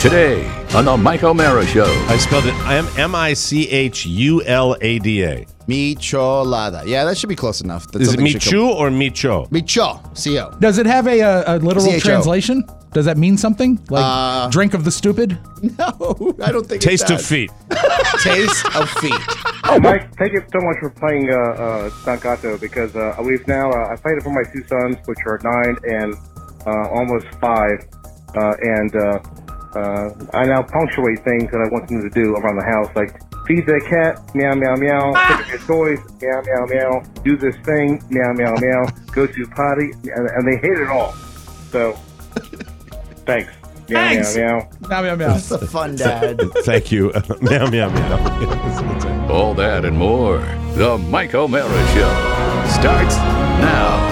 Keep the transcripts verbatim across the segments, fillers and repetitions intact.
Today on the Mike O'Mara Show. I spelled it M I C H U L A D A. Micholada. Yeah, that should be close enough. That's Is it something should Michu come- or Micho? Micho. C O. Does it have a, a, a literal C H O. translation? Does that mean something? Like Uh, drink of the stupid? No, I don't think Taste it of does. feet. Taste of feet. Oh, Mike, thank you so much for playing uh, uh, Stancato because uh, we've now, uh, I played it for my two sons, which are nine and uh, almost five, uh, and uh, uh, I now punctuate things that I want them to do around the house, like feed the cat, meow, meow, meow, pick up your toys, meow, meow, meow, do this thing, meow, meow, meow, go to potty, and, and they hate it all. So, thanks. Meow, Thanks. meow, meow. Meow, meow, meow. That's a fun dad. Thank you. meow, meow, meow. All that and more. The Mike O'Mara Show starts now.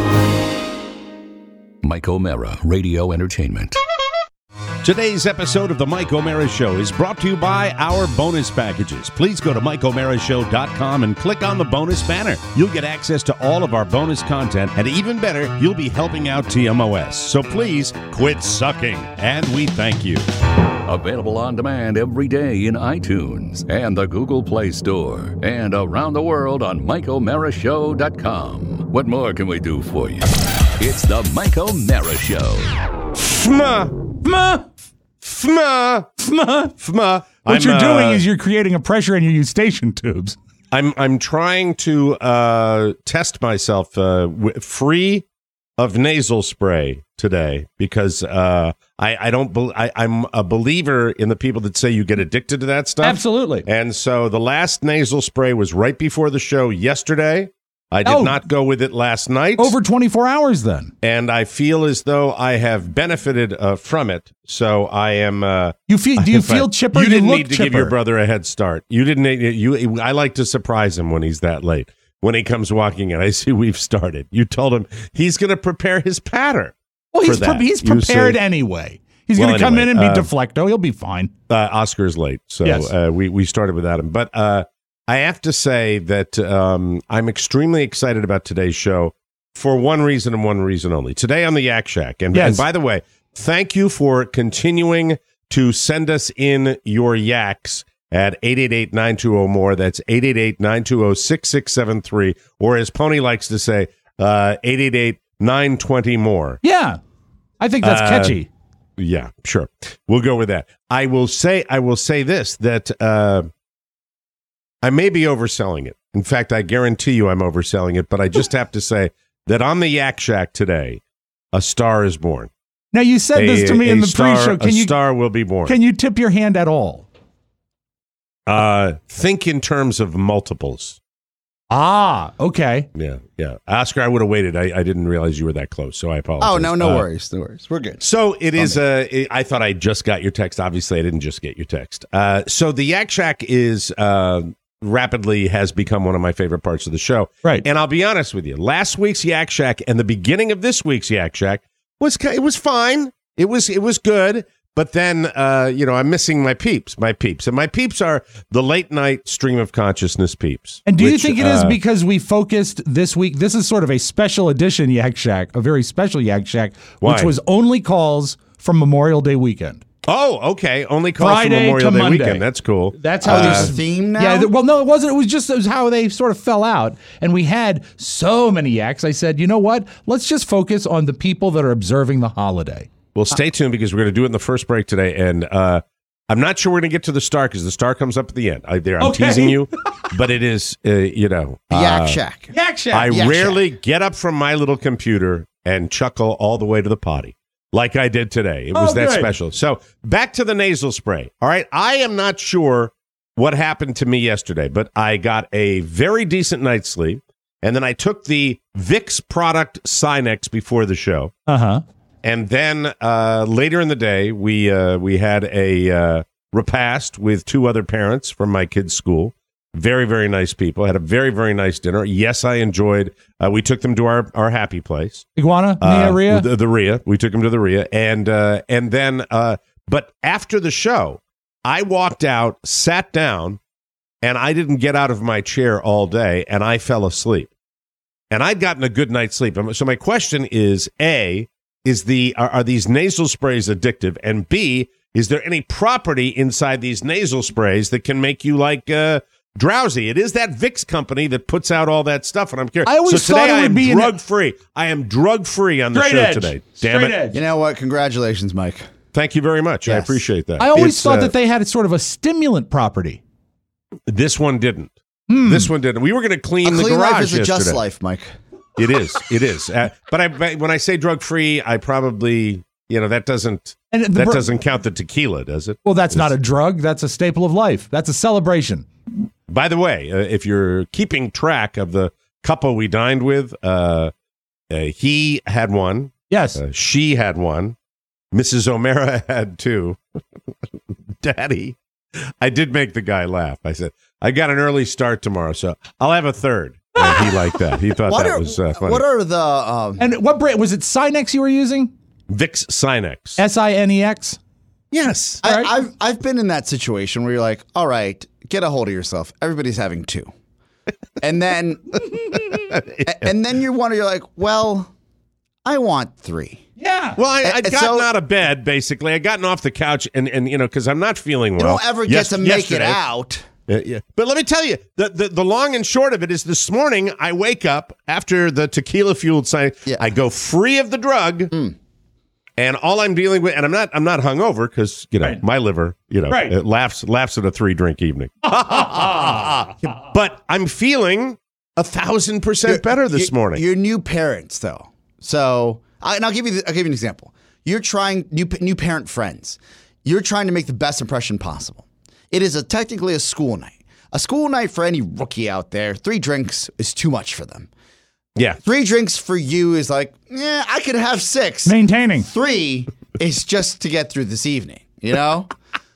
Mike O'Mara Radio Entertainment. Today's episode of the Mike O'Mara Show is brought to you by our bonus packages. Please go to Mike O'Mara Show dot com and click on the bonus banner. You'll get access to all of our bonus content, and even better, you'll be helping out T M O S. So please quit sucking, and we thank you. Available on demand every day in iTunes and the Google Play Store and around the world on Mike O'Mara Show dot com. What more can we do for you? It's the Mike O'Mara Show. Fma! Fma, Fma! fma. Fma! What I'm, you're doing uh, is you're creating a pressure in your eustachian tubes. I'm I'm trying to uh, test myself uh, w- free of nasal spray today because uh, I I don't bel I, I'm a believer in the people that say you get addicted to that stuff. Absolutely. And so the last nasal spray was right before the show yesterday. I did Oh. not go with it last night. Over twenty-four hours then. And I feel as though I have benefited uh, from it. So I am. Uh, You feel? Do you if I- feel chipper? You didn't look need to chipper. give your brother a head start. You didn't. need- You. I like to surprise him when he's that late. When he comes walking in, I see we've started. You told him he's going to prepare his patter. Well, he's for that. pre- he's You prepared say- anyway. He's Well, going to come anyway, in and be uh, deflecto. He'll be fine. Uh, Oscar's late, so Yes. uh, we we started without him. But uh, I have to say that um, I'm extremely excited about today's show for one reason and one reason only. Today on the Yak Shack, and, Yes. and by the way, thank you for continuing to send us in your yaks at eight eight eight, nine two zero, more. That's eight eight eight, nine two zero, six six seven three, or as Pony likes to say, uh, eight eight eight, nine two zero, more. Yeah, I think that's Uh, catchy. Yeah, sure. We'll go with that. I will say I will say this, that uh, I may be overselling it. In fact, I guarantee you I'm overselling it, but I just have to say that on the Yak Shack today, a star is born. Now you said A- this to me a in the star- pre-show. Can a you star will be born. can you tip your hand at all? uh, think in terms of multiples. Ah, okay. Yeah, yeah. Oscar, I would have waited. I, I didn't realize you were that close, so I apologize. Oh, no, no Uh, worries. No worries. We're good. So it is. Uh, it- I thought I just got your text. Obviously, I didn't just get your text. Uh, so the Yak Shack is uh, rapidly has become one of my favorite parts of the show. Right. And I'll be honest with you. Last week's Yak Shack and the beginning of this week's Yak Shack was ki- it was fine. It was it was good. But then, uh, you know, I'm missing my peeps, my peeps. And my peeps are the late night stream of consciousness peeps. And do you which, think it is uh, because we focused this week? This is sort of a special edition Yak Shack, a very special Yak Shack, which Why? was only calls from Memorial Day weekend. Oh, okay. Only calls Friday for Memorial to Day Monday. weekend. That's cool. That's how Oh, these there's a theme now? Yeah, th- well, no, it wasn't. It was just it was how they sort of fell out. And we had so many yaks. I said, you know what? Let's just focus on the people that are observing the holiday. Well, stay tuned because we're going to do it in the first break today. And uh, I'm not sure we're going to get to the star because the star comes up at the end. I, there, I'm Okay. teasing you, but it is, uh, you know. The Yak uh, Shack. Yak Shack. I Yak rarely get up from my little computer and chuckle all the way to the potty like I did today. It was Oh, that good. special. So back to the nasal spray. All right. I am not sure what happened to me yesterday, but I got a very decent night's sleep. And then I took the Vicks product Sinex before the show. Uh huh. And then uh, later in the day, we uh, we had a uh, repast with two other parents from my kids' school. Very, very nice people. Had a very, very nice dinner. Yes, I enjoyed. Uh, we took them to our, our happy place, Iguana, uh, Nia, Rhea. the, the Rhea. We took them to the Rhea, and uh, and then, uh, but after the show, I walked out, sat down, and I didn't get out of my chair all day, and I fell asleep. And I'd gotten a good night's sleep. So my question is: A, is the are, are these nasal sprays addictive? And B, is there any property inside these nasal sprays that can make you like uh, drowsy? It is that Vicks company that puts out all that stuff, and I'm curious. I always so today thought it I would am be in- drug free. I am drug free on the Straight show edge. today. Damn Straight it! edge. You know what? Congratulations, Mike. Thank you very much. I Yes. appreciate that. I always It's, thought uh, that they had sort of a stimulant property. this one didn't. Hmm. This one didn't. We were going to clean A the clean garage life is a yesterday. just life, Mike. It is. It is. Uh, but I, but when I say drug free, I probably, you know, that doesn't And the that br- doesn't count the tequila, does it? Well, that's not a drug. That's a staple of life. That's a celebration. By the way, uh, if you're keeping track of the couple we dined with, uh, uh, he had one. Yes. Uh, she had one. Missus O'Mara had two. Daddy, I did make the guy laugh. I said, I got an early start tomorrow, so I'll have a third. And he liked that. He thought What that are, was uh, funny. what are the... Um, And what brand was it? Sinex you were using? Vicks Sinex. S I N E X. Yes. I, right. I've, I've been in that situation where you're like, all right, get a hold of yourself. Everybody's having two. And then... And then you wonder, you're like, well, I want three. Yeah. Well, I, And- I'd and gotten so- out of bed, basically. I'd gotten off the couch, and, and you know, because I'm not feeling You well. don't ever get Yes- to make yesterday. it out. Uh, yeah. But let me tell you, the, the, the long and short of it is this morning, I wake up after the tequila-fueled sign. Yeah. I go free of the drug, and all I'm dealing with, and I'm not I'm not hungover because, you know, Right. my liver, you know, Right. it laughs, laughs at a three-drink evening. But I'm feeling a thousand percent better this You're- morning. You're new parents, though. So, I, and I'll give you the, I'll give you an example. You're trying new new parent friends. You're trying to make the best impression possible. It is a technically a school night. A school night for any rookie out there. Three drinks is too much for them. Yeah. Three drinks for you is like, yeah, I could have six. Maintaining. Three is just to get through this evening. You know.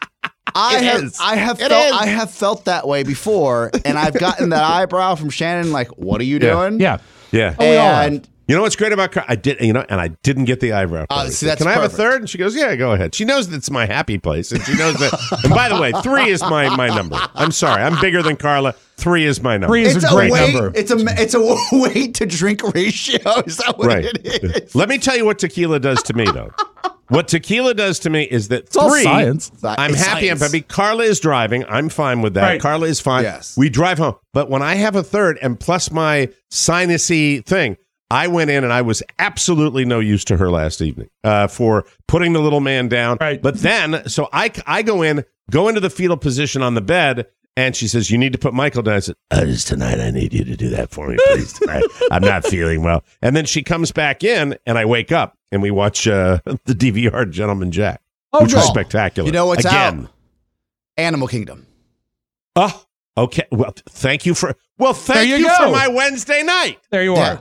I It have is. I have It felt is. I have felt that way before, and I've gotten that eyebrow from Shannon. Like, what are you Yeah. doing? Yeah. Yeah. we all have. And You know what's great about Car- I did, you know, and I didn't get the eyebrow. Uh, part. I see, said, that's Can I have a perfect. third? And she goes, yeah, go ahead. She knows that's my happy place, and she knows that. And by the way, three is my my number. I'm sorry, I'm bigger than Carla. Three is my number. Three is it's a a great weight. number. It's a it's a weight to drink ratio. Is that what Right. it is? Let me tell you what tequila does to me, though. What tequila does to me is that all three. science. I'm It's happy. I'm science. happy. Carla is driving. I'm fine with that. Right. Carla is fine. Yes. We drive home. But when I have a third, and plus my sinusy thing, I went in and I was absolutely no use to her last evening uh, for putting the little man down. Right. But then, so I, I go in, go into the fetal position on the bed, and she says, you need to put Michael down. I said, oh, just tonight, I need you to do that for me, please. Tonight. I'm not feeling well. And then she comes back in, and I wake up, and we watch uh, the D V R Gentleman Jack, Oh, which was good. spectacular. You know what's Again. out? Animal Kingdom. Oh, okay. Well, thank you for, well, thank you you, go. for my Wednesday night. There you Yeah. are.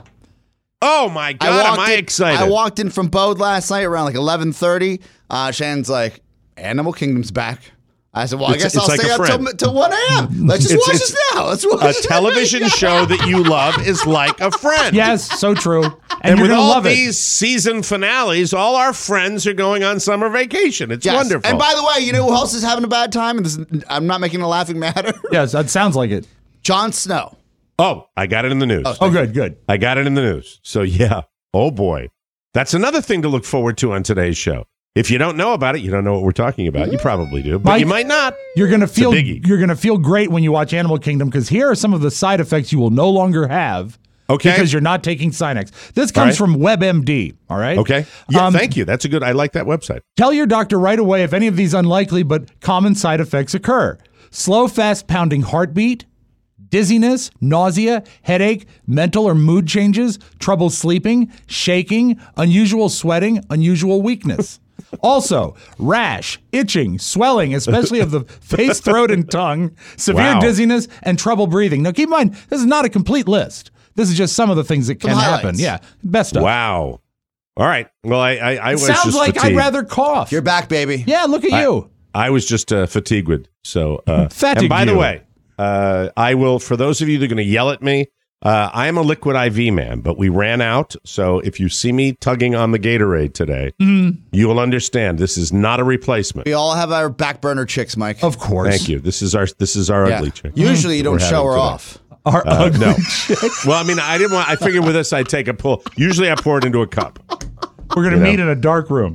Oh, my God, am I in, excited. I walked in from Bode last night around like eleven thirty. Uh, Shannon's like, Animal Kingdom's back. I said, well, It's- I guess it's I'll like stay a up till, friend. till one a.m. Let's just It's- watch it's this now. Let's watch A it. television show that you love is like a friend. Yes, so true. And, And you're with going to all love these it. season finales, all our friends are going on summer vacation. It's Yes. wonderful. And by the way, you know who else is having a bad time? And this is, I'm not making a laughing matter. Yes, that sounds like it. Jon Snow. oh, I got it in the news. Oh, good, good. I got it in the news. So, yeah. Oh, boy. That's another thing to look forward to on today's show. If you don't know about it, you don't know what we're talking about. You probably do, but Mike, you might not. You're gonna feel biggie. you're gonna feel great when you watch Animal Kingdom because here are some of the side effects you will no longer have. Okay. Because you're not taking Sinex. This comes All right. from WebMD. All right. Okay. Yeah, Um, thank you. That's a good, I like that website. Tell your doctor right away if any of these unlikely but common side effects occur. Slow, fast pounding heartbeat, dizziness, nausea, headache, mental or mood changes, trouble sleeping, shaking, unusual sweating, unusual weakness. Also, rash, itching, swelling, especially of the face, throat, and tongue, severe Wow. dizziness, and trouble breathing. Now, keep in mind, this is not a complete list. This is just some of the things that can Some happen. highlights. Yeah, best of. Wow. All right. Well, I, I, I was Sounds just like I'd fatigued. rather cough. You're back, baby. yeah, look at I- you. I was just uh, fatigued with. So, uh, Fatigued and by the you. way, uh, I will, for those of you that are going to yell at me, uh, I am a liquid I V man, but we ran out. So if you see me tugging on the Gatorade today, Mm-hmm. you will understand this is not a replacement. We all have our back burner chicks, Mike. Of course. Thank you. This is our this is our Yeah. ugly chick. Usually you don't We're show having her today. off. Our Uh, ugly no. chick. Well, I mean, I didn't want. I figured with this, I'd take a pull. Usually, I pour it into a cup. We're going to You know. meet in a dark room.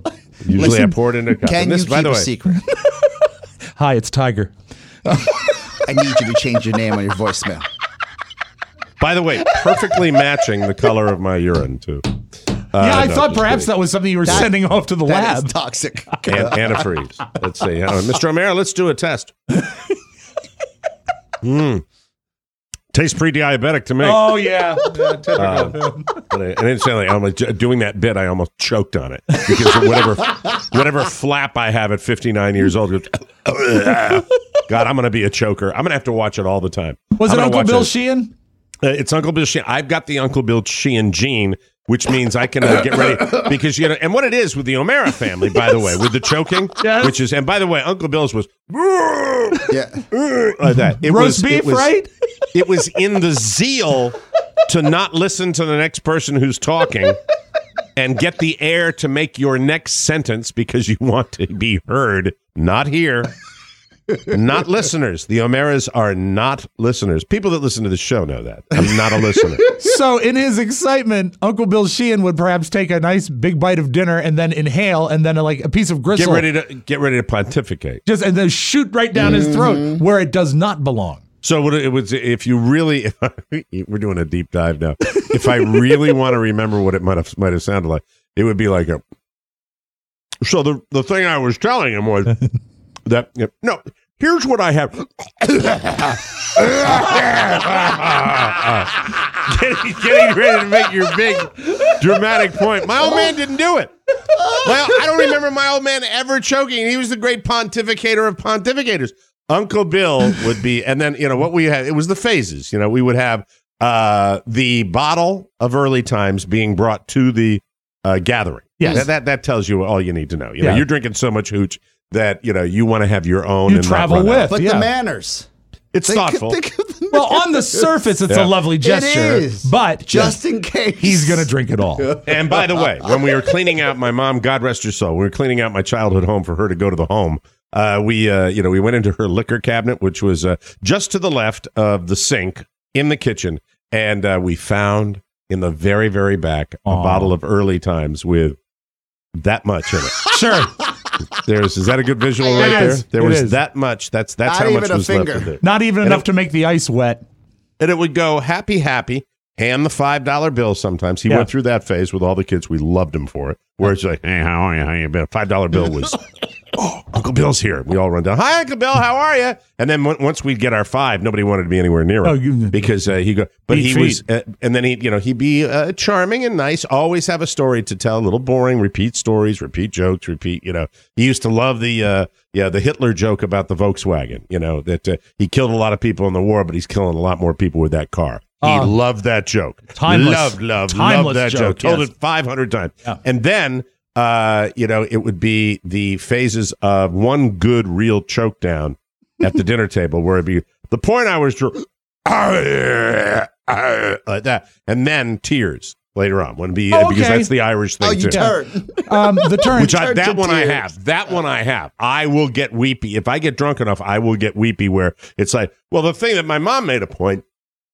Usually Listen, I pour it into a cup. Can And this, you by keep the a way, secret? Hi, it's Tiger. I need you to change your name on your voicemail. by the way, perfectly matching the color of my urine too. Uh, yeah, I no, thought just perhaps kidding. that was something you were That- sending off to the That lab. is toxic. An- antifreeze. Let's see, uh, Mister O'Mara, let's do a test. Mm. Tastes pre-diabetic to me. Oh, yeah. yeah typical. Um, but I, and incidentally, I'm like, doing that bit, I almost choked on it because of whatever whatever flap I have at fifty-nine years old. Goes, God, I'm going to be a choker. I'm going to have to watch it all the time. was I'm it gonna Uncle watch Bill it. Sheehan? Uh, it's Uncle Bill Sheehan. I've got the Uncle Bill Sheehan gene, which means I can uh, get ready because you know. And what it is with the O'Mara family, by the way, with the choking, Yes. which is, and by the way, Uncle Bill's was Yeah. like that. It Roast was, beef, it was, right? It was in the zeal to not listen to the next person who's talking and get the air to make your next sentence because you want to be heard, not here. Not listeners. The O'Maras are not listeners. People that listen to the show know that. I'm not a listener. So, in his excitement, Uncle Bill Sheehan would perhaps take a nice big bite of dinner and then inhale, and then like a piece of Get gristle, ready to get ready to pontificate. just and then shoot right down his throat where it does not belong. So what it was, if you really, if I, we're doing a deep dive now. If I really want to remember what it might have might have sounded like, it would be like a. So the the thing I was telling him was that no. Here's what I have. getting, getting ready to make your big dramatic point. My old man didn't do it. My, I don't remember my old man ever choking. He was the great pontificator of pontificators. Uncle Bill would be, and then, you know, what we had, it was the phases. You know, we would have uh, the bottle of early times being brought to the uh, gathering. Yes. That, that that tells you all you need to know. You know, Yeah. you're drinking so much hooch that, you know, you want to have your own. You and not travel run out. with. But Yeah. the manners. It's Think- thoughtful. think of the Well, manners. on the surface, it's Yeah. a lovely gesture, is. but Just in case. he's going to drink it all. And by the way, when we were cleaning out my mom, God rest her soul, we were cleaning out my childhood home for her to go to the home. Uh, we, uh, you know, we went into her liquor cabinet, which was uh, just to the left of the sink in the kitchen, and uh, we found in the very, very back a Aw. bottle of Early Times with that much in it. Sure. There's, is that a good visual It right there? is. There It was is. that much. That's that's Not how much even a was finger. left of it. Not even And enough it- to make the ice wet. And it would go happy, happy, hand the five dollar bill sometimes. He Yeah. went through that phase with all the kids. We loved him for it. Where it's like, hey, how are you? How you been? five dollar bill was, oh, Uncle Bill's here. We all run down. Hi, Uncle Bill. How are you? And then w- once we'd get our five, nobody wanted to be anywhere near him. Oh, you- because uh, he go, but Eat he was, uh, and then he, you know, he'd be uh, charming and nice. Always have a story to tell. A little boring. Repeat stories. Repeat jokes. Repeat. You know, he used to love the, uh, yeah, the Hitler joke about the Volkswagen. You know that uh, he killed a lot of people in the war, but he's killing a lot more people with that car. He Oh. loved that joke. Timeless- Loved, loved, timeless loved that joke. joke, Told yes. it five hundred times. Yeah. And then, uh, you know, it would be the phases of one good real choke down at the dinner table where it'd be the point I was dr- like that. And then tears later on. When be, Oh, because okay. that's the Irish thing Oh, you too. turn. Um, the turn. Which I, Turn that to one I tears. have. That one I have. I will get weepy. If I get drunk enough, I will get weepy where it's like, well, the thing that my mom made a point.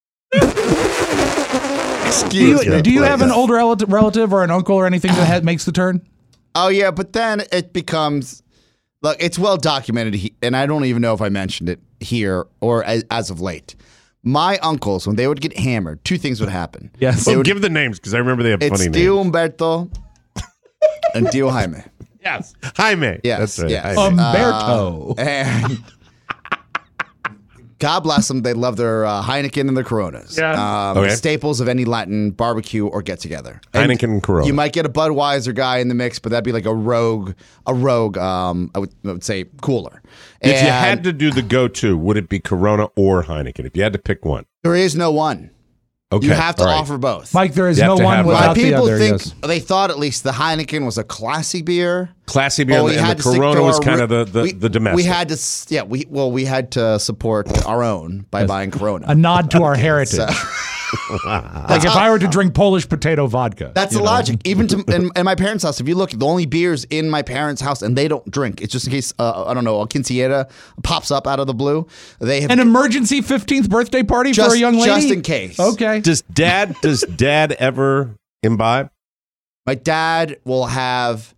do you, Excuse me. do you have an please. older relative, relative or an uncle or anything that ha- makes the turn? Oh yeah, but then it becomes look. It's well documented, he, and I don't even know if I mentioned it here or as, as of late. My uncles, when they would get hammered, two things would happen. Yes. They Well, would- give the names because I remember they have it's funny Tio names. Umberto and Tio Jaime. Yes. Jaime. Yes, That's right. yes. Jaime. Umberto. And God bless them, they love their uh, Heineken and their Coronas. Yeah. Um, Okay. Staples of any Latin barbecue or get together. And Heineken and Corona. You might get a Budweiser guy in the mix, but that'd be like a rogue, a rogue. Um, I would, I would say cooler. If you And had to do the go-to, would it be Corona or Heineken? If you had to pick one. there is no one. Okay. You have to all right. offer both. Mike, there is You have no to one have- Why without the people other. think Yes. they thought at least the Heineken was a classy beer. Classy beer, Well, and, we the- had and the to stick Corona to was our kind ri- of the, the, we, the domestic. We had to, s- yeah, we well, we had to support our own by buying Corona. A nod to our heritage. So- like if I were to drink Polish potato vodka. That's you the know? logic. Even to in, in my parents' house, if you look, the only beers in my parents' house, and they don't drink. It's just in case uh, I don't know, a quinceañera pops up out of the blue. They have An emergency fifteenth birthday party just, for a young lady? just in case. Okay. Does dad does dad ever imbibe? My dad will have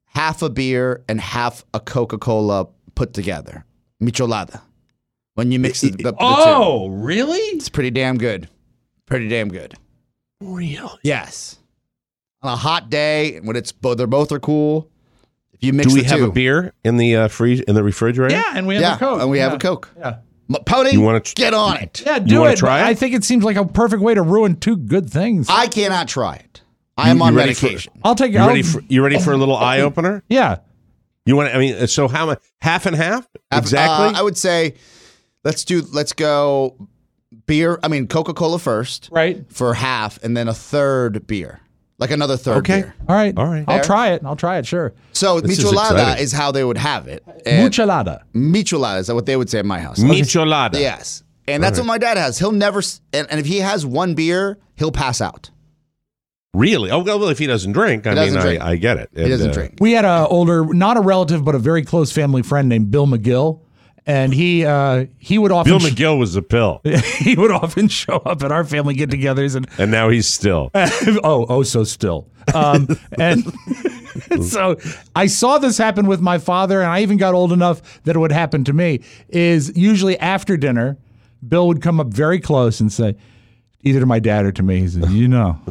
half a beer and half a Coca-Cola put together. Michelada. When you mix the, the, the Oh, two. really? It's pretty damn good. Pretty damn good. Really? Yes. On a hot day, when it's both, they're both are cool. If you mix Do we the have two, a beer in the uh, freeze in the refrigerator? Yeah, and we have yeah, a Coke. and we have yeah. a Coke. Yeah. M- Pony, You wanna tr- get on it. Yeah, do wanna it. try but it? I think it seems like a perfect way to ruin two good things. I cannot try it. I am You- on you ready for- medication. I'll take it. You I'll- ready for you ready for a little eye opener? Yeah. You want? I mean, so how much? Half and half? Af- Exactly. uh, I would say, let's do. Let's go beer. I mean, Coca-Cola first, Right. for half, and then a third beer, like another third Okay. beer. All right. All right. I'll Fair. try it. I'll try it, sure. So This is michelada exciting. is how they would have it. And Muchalada. michelada is what they would say at my house. Michelada. Yes, and that's what my dad has. He'll never, s- and, and if he has one beer, he'll pass out. Really? Oh well, if he doesn't drink, I He mean, doesn't I, drink. I get it. He doesn't drink. We had a older, not a relative, but a very close family friend named Bill McGill. And he uh, he would often Bill McGill was a pill, he would often show up at our family get-togethers and and now he's still. oh oh so still um, and so I saw this happen with my father, and I even got old enough that it would happen to me. Is usually after dinner, Bill would come up very close and say, either to my dad or to me, he said, "You know,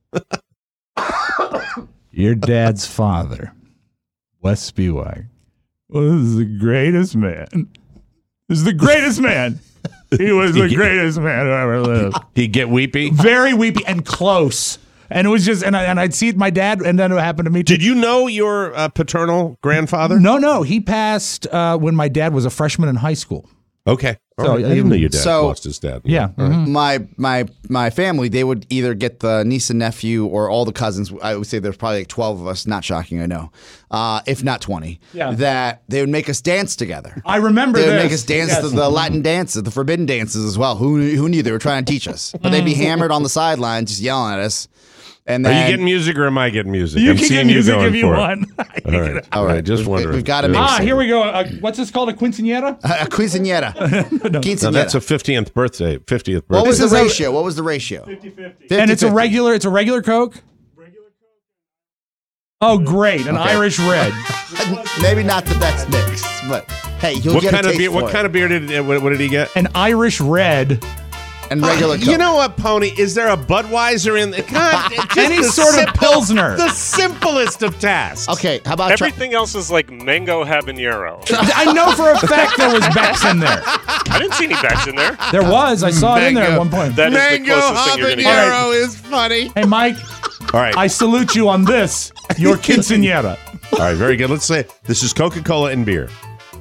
your dad's father, Wes Spiewak, was the greatest man. Is the greatest man. He was the greatest man who ever lived." He'd get weepy. Very weepy and close. And it was just, and, I, and I'd see it my dad, and then it happened to me too. Did you know your uh, paternal grandfather? No, no. He passed uh, when my dad was a freshman in high school. Okay. All So, right. I didn't know your dad so- lost his dad. Yeah. mhm. My my my family, they would either get the niece and nephew or all the cousins. I would say there's probably like twelve of us. Not shocking, I know. Uh, if not twenty. Yeah. That they would make us dance together. I remember They would this. make us dance Yes. the, the Latin dances, the forbidden dances as well. Who who knew they were trying to teach us? But they'd be hammered on the sidelines, just yelling at us. And Are then, you getting music or am I getting music? You I'm can seeing get music you going if you for it. want. All right. All right, Just we've- wondering. we've gotta Yeah. make Ah, here we go. Uh, what's this called? A quinceanera? a quinceanera? Now, Quinceanera. that's a fiftieth birthday. fiftieth birthday. What was the This is a- ratio? What was the ratio? And it's a fifty. regular. It's a regular Coke. Oh, great! An Irish red. Maybe not the best mix, but hey, you'll What get kind a of taste beer? for What it. kind of beer did? uh, What, what did he get? An Irish red. and regular Coke. You know what, Pony? Is there a Budweiser in the God, just Any the sort of simple- pilsner. The simplest of tasks. Okay, how about try- Everything else is like mango habanero. I know for a fact there was Beck's in there. I didn't see any Becks in there. There was. I saw it in there at one point. That is the closest thing you're going to get. habanero is funny. Hey, Mike, All right. I salute you on this. Your quinceanera. All right, very good. Let's say this is Coca-Cola and beer.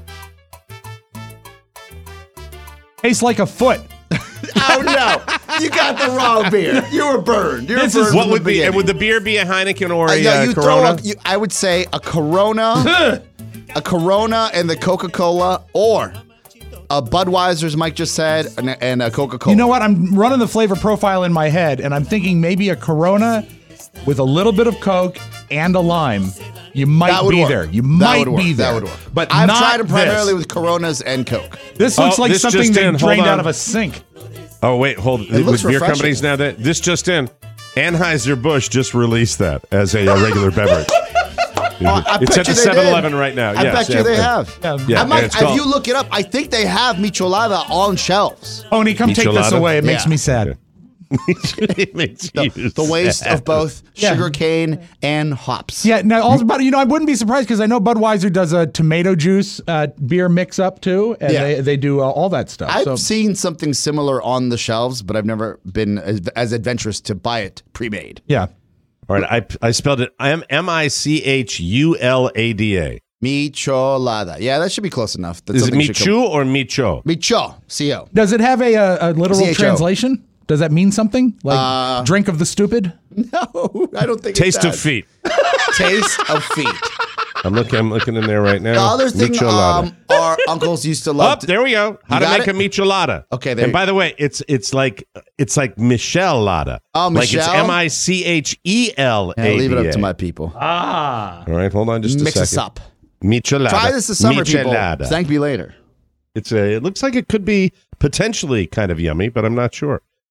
Tastes like a foot. Oh no, you got the wrong beer. You were burned. You were This burned is- from What the would be? beginning. Would the beer be a Heineken or Uh, a yeah, uh, you throw Corona? a, you, I would say a Corona, a Corona, and the Coca-Cola, or a Budweiser, as Mike just said, and, and a Coca-Cola. You know what? I'm running the flavor profile in my head, and I'm thinking maybe a Corona with a little bit of Coke and a lime. You might That would be work. there. You That might would work. be there. That would work. But I've not tried it primarily this. with Coronas and Coke. This looks Oh, like this something just they in. Hold drained on. out of a sink. Oh wait, hold. looks With beer refreshing. companies now that this just in, Anheuser-Busch just released that as a, uh regular beverage. I it's bet at the you they seven did. eleven right now. I yes, bet you yeah, they yeah. have. Yeah. Yeah, I might, and it's if called- you look it up, I think they have Michelada on shelves. Pony, come take this Michelada? away. It makes Yeah. me sad. It makes you The, the waste sad. of both Yeah. sugar cane and hops. Yeah, now also, but you know, I wouldn't be surprised because I know Budweiser does a tomato juice uh, beer mix up too, and Yeah. they, they do uh, all that stuff. I've so seen something similar on the shelves, but I've never been as, as adventurous to buy it pre-made. yeah, All right, I I spelled it M M I C H U L A D A. Michelada. Yeah, that should be close enough. That's Is it something should Michu or Micho? come- Micho. C O. does it have a, a, a literal C H O. translation? Does that mean something like Uh, drink of the stupid? No, I don't think Taste it of does. feet. Taste of feet. I'm looking. I'm looking in there right now. The other thing Michelada. um, our uncles used to love. Up there we go. How You to got make it? a michelada? Okay, there And you- by the way, it's it's like it's like Michelle-lada. Oh, Like it's Michelle? M I C H E L A D A. Yeah, leave it up to my people. Ah, All right, hold on just a Mix second. us up. Michelada. Try this this summer, people. Michelada. Thank me later. It's a. It looks like it could be potentially kind of yummy, but I'm not sure.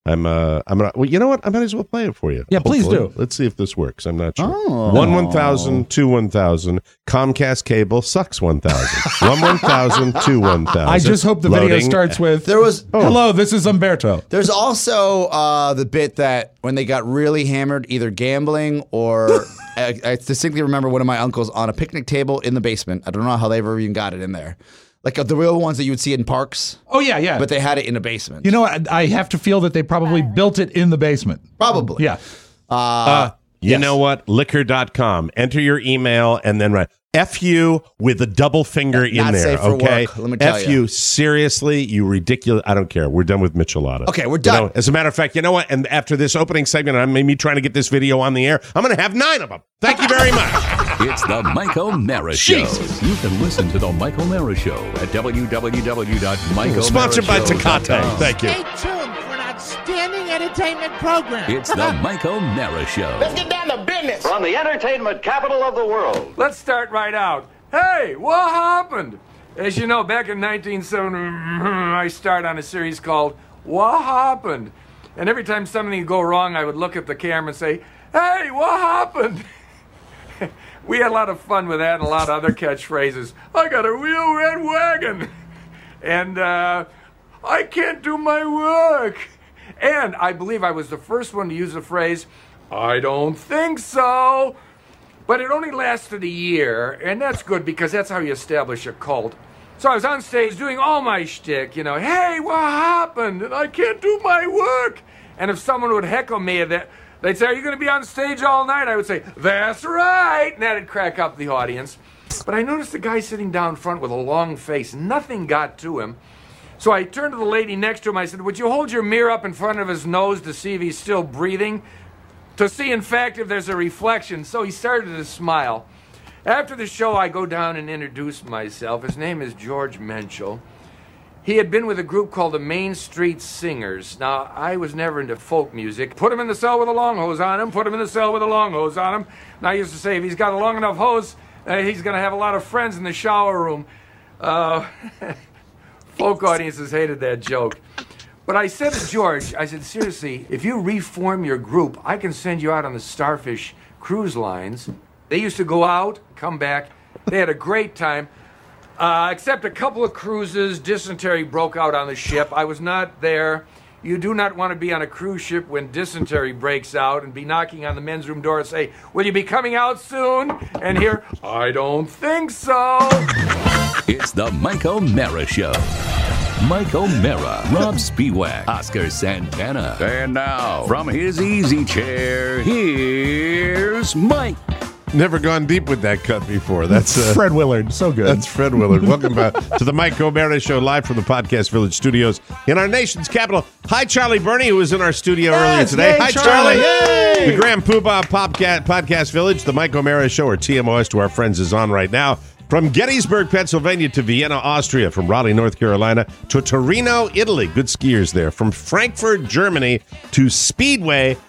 I'm uh I'm gonna well you know what I might as well play it for you. Yeah, please Hopefully. do. Let's see if this works. I'm not sure. Oh. One one thousand, two one thousand, Comcast cable sucks one thousand. One one thousand, two one thousand. I just hope the video Loading. starts with, There was hello, this is Umberto. There's also uh, the bit that when they got really hammered, either gambling or I, I distinctly remember one of my uncles on a picnic table in the basement. I don't know how they ever even got it in there. Like uh, the real ones that you would see in parks, Oh, yeah, yeah. but they had it in a basement. you know, I, I have to feel that they probably built it in the basement. Probably. Yeah. Uh, you yes. know what? Liquor dot com. Enter your email and then write F you with a double finger in Not there. safe for Okay. work, let me tell F ya. you. Seriously, you ridiculous. I don't care. We're done with Michelada. Okay, we're You done. know, as a matter of fact, you know what? And after this opening segment, I'm me trying to get this video on the air. I'm going to have nine of them. Thank you very much. It's the Mike O'Mara Show. Jesus. You can listen to the Mike O'Mara Show at w w w dot mike o'mara show dot com. Sponsored by Tecate. Thank you. Stay tuned for an outstanding entertainment program. It's the Mike O'Mara Show. Let's get down to business. From the entertainment capital of the world. Let's start right out. Hey, what happened? As you know, back in nineteen seventy, I started on a series called What Happened? And every time something would go wrong, I would look at the camera and say, hey, what happened? We had a lot of fun with that and a lot of other catchphrases. I got a real red wagon. And uh, I can't do my work. And I believe I was the first one to use the phrase, I don't think so. But it only lasted a year, and that's good because that's how you establish a cult. So I was on stage doing all my shtick, you know, hey, what happened? And I can't do my work. And if someone would heckle me, that they'd say, are you going to be on stage all night? I would say, that's right. And that'd crack up the audience. But I noticed the guy sitting down front with a long face. Nothing got to him. So I turned to the lady next to him. I said, would you hold your mirror up in front of his nose to see if he's still breathing? To see, in fact, if there's a reflection. So he started to smile. After the show, I go down and introduce myself. His name is George Menschel. He had been with a group called the Main Street Singers. Now, I was never into folk music. Put him in the cell with a long hose on him. Put him in the cell with a long hose on him. And I used to say, if he's got a long enough hose, uh, he's going to have a lot of friends in the shower room. Uh, folk audiences hated that joke. But I said to George, I said, seriously, if you reform your group, I can send you out on the Starfish cruise lines. They used to go out, come back. They had a great time. Uh, except a couple of cruises, dysentery broke out on the ship. I was not there. You do not want to be on a cruise ship when dysentery breaks out and be knocking on the men's room door and say, will you be coming out soon? And hear, I don't think so. It's the Mike O'Mara Show. Mike O'Mara, Rob Spiewak, Oscar Santana. And now, from his easy chair, here's Mike. Never gone deep with that cut before. That's uh, Fred Willard. So good. That's Fred Willard. Welcome back to the Mike O'Mara Show, live from the Podcast Village studios in our nation's capital. Hi, Charlie Burney, who was in our studio Yes, earlier today. yay, Hi, Charlie. Charlie. Yay. The Grand Poobah Popcat Podcast Village, the Mike O'Mara Show, or T M O S to our friends, is on right now. From Gettysburg, Pennsylvania to Vienna, Austria. From Raleigh, North Carolina to Torino, Italy. Good skiers there. From Frankfurt, Germany to Speedway.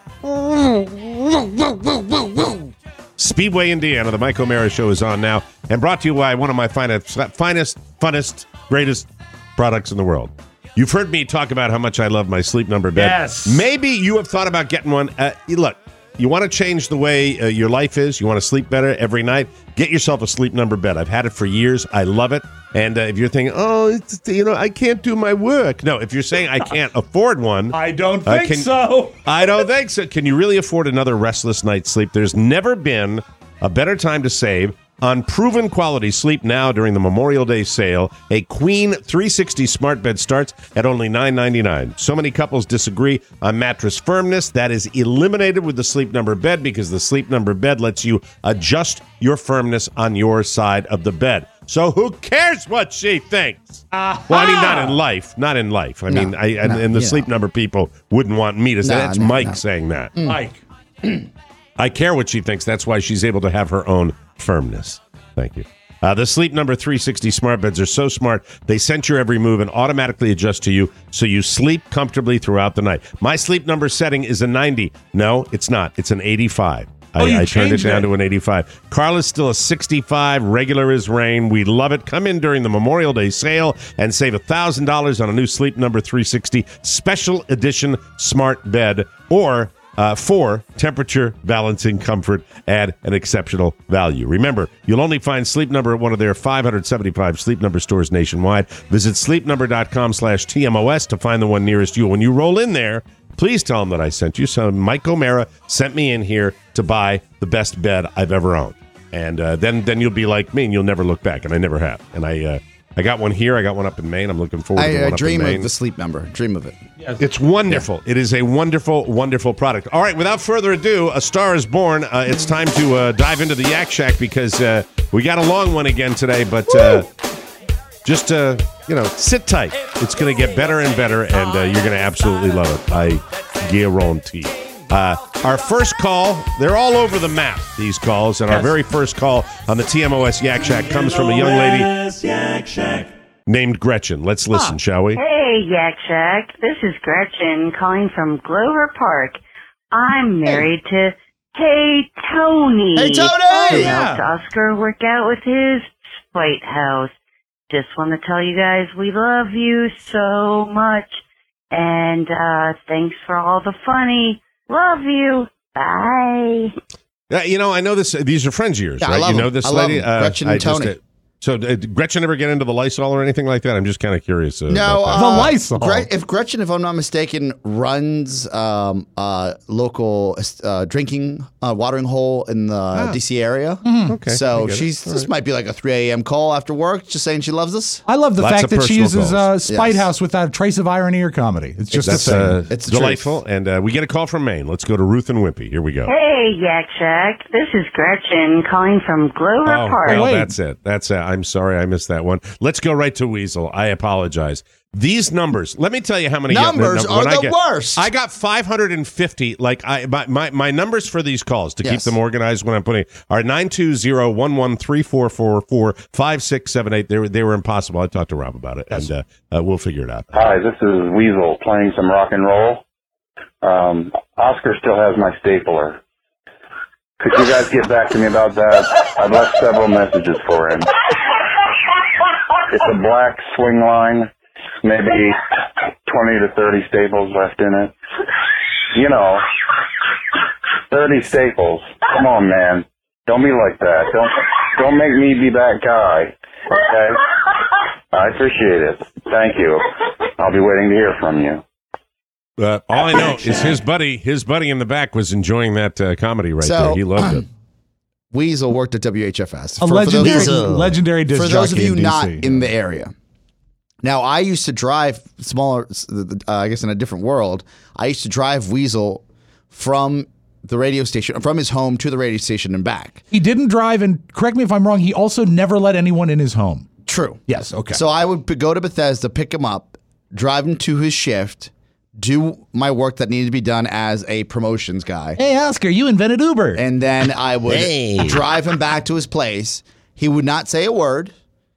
Speedway, Indiana. The Mike O'Mara Show is on now and brought to you by one of my finest, finest, funnest, greatest products in the world. You've heard me talk about how much I love my Sleep Number bed. Yes. Maybe you have thought about getting one. Uh, look, you want to change the way uh, your life is. You want to sleep better every night. Get yourself a Sleep Number bed. I've had it for years. I love it. And uh, if you're thinking, oh, it's, you know, I can't do my work. No, if you're saying I can't afford one. I don't Uh, think can- so. I don't think so. Can you really afford another restless night's sleep? There's never been a better time to save on proven quality. Sleep now during the Memorial Day sale. A Queen three sixty smart bed starts at only nine ninety-nine. So many couples disagree on mattress firmness. That is eliminated with the Sleep Number bed because the Sleep Number bed lets you adjust your firmness on your side of the bed. So who cares what she thinks? Uh-huh. Well, I mean, not in life. Not in life. I No, mean, I, and, no, and the you Sleep know. Number people wouldn't want me to say No, that's no, Mike no. saying that. Mike. I care what she thinks. That's why she's able to have her own firmness. Thank you. Uh, the Sleep Number three sixty smart beds are so smart, they sense your every move and automatically adjust to you so you sleep comfortably throughout the night. My Sleep Number setting is a ninety. No, it's not. It's an eighty-five. I, Oh, you I turned it changed down it. to an eighty-five. Carla's still a sixty-five, regular as rain. We love it. Come in during the Memorial Day sale and save one thousand dollars on a new Sleep Number three sixty special edition smart bed, or uh, for temperature balancing comfort at an exceptional value. Remember, you'll only find Sleep Number at one of their five hundred seventy-five Sleep Number stores nationwide. Visit sleepnumber.com slash TMOS to find the one nearest you. When you roll in there, please tell them that I sent you. So Mike O'Mara sent me in here to buy the best bed I've ever owned. And uh, then then you'll be like me and you'll never look back. And I never have. And I uh, I got one here. I got one up in Maine. I'm looking forward to I the uh, one up dream in Maine. of the Sleep Number. Dream of it. It's wonderful. Yeah. It is a wonderful, wonderful product. All right, without further ado, A Star is Born. Uh, it's time to uh, dive into the Yak Shack because uh, we got a long one again today, but uh, just, uh, you know, sit tight. It's going to get better and better, and uh, you're going to absolutely love it. I guarantee. Uh, our first call, they're all over the map, these calls, and our very first call on the T M O S Yak Shack comes from a young lady named Gretchen. Let's listen, shall we? Hey, Yak Shack. This is Gretchen calling from Glover Park. I'm married to Hey Tony. Hey, Tony! I Yeah. helped Oscar work out with his Spite House. Just want to tell you guys we love you so much. And uh thanks for all the funny. Love you. Bye. Uh, you know, I know this. These are friends of yours, Yeah, I right? love You know them. this I love lady, them. Gretchen I and just, Tony. uh, so, uh, did Gretchen ever get into the Lysol or anything like that? I'm just kind of curious. Uh, No, about that. uh, The Lysol. Gre- if Gretchen, if I'm not mistaken, runs um, uh, local uh, drinking uh, watering hole in the D C area. Okay, I So get it. she's All this right. might be like a three a.m. call after work, just saying she loves us. I love the Lots fact of that she personal uses uh, calls. Spite Yes. House without a trace of irony or comedy. It's just That's a thing. uh, It's the delightful. And uh, we get a call from Maine. Let's go to Ruth and Wimpy. Here we go. Hey, Yak Shack. This is Gretchen calling from Glover Oh, Park. well, wait. that's it. That's it. I'm sorry I missed that one. Let's go right to Weasel. I apologize. These numbers, let me tell you how many Numbers when are I the get- worst. I got five hundred fifty. Like I, my, my, my numbers for these calls to keep Yes. them organized when I'm putting are nine two zero one one three four four four five six seven eight. They were they were impossible. I talked to Rob about it, and uh, uh, we'll figure it out. Hi, this is Weasel playing some rock and roll. Um, Oscar still has my stapler. Could you guys get back to me about that? I've left several messages for him. It's a black swing line, maybe twenty to thirty staples left in it. You know, thirty staples. Come on, man. Don't be like that. Don't don't make me be that guy. Okay? I appreciate it. Thank you. I'll be waiting to hear from you. Uh, all I know is his buddy, his buddy in the back was enjoying that uh, comedy right So- there. He loved it. Weasel worked at W H F S. A For- for legendary, those- legendary disc for those of jockey you in D C. not in the area. Now, I used to drive smaller, uh, I guess in a different world, I used to drive Weasel from the radio station, from his home to the radio station and back. He didn't drive, and correct me if I'm wrong, he also never let anyone in his home. True. Yes, okay. So I would p- go to Bethesda, pick him up, drive him to his shift, do my work that needed to be done as a promotions guy. Hey, Oscar, you invented Uber. And then I would Hey. drive him back to his place. He would not say a word.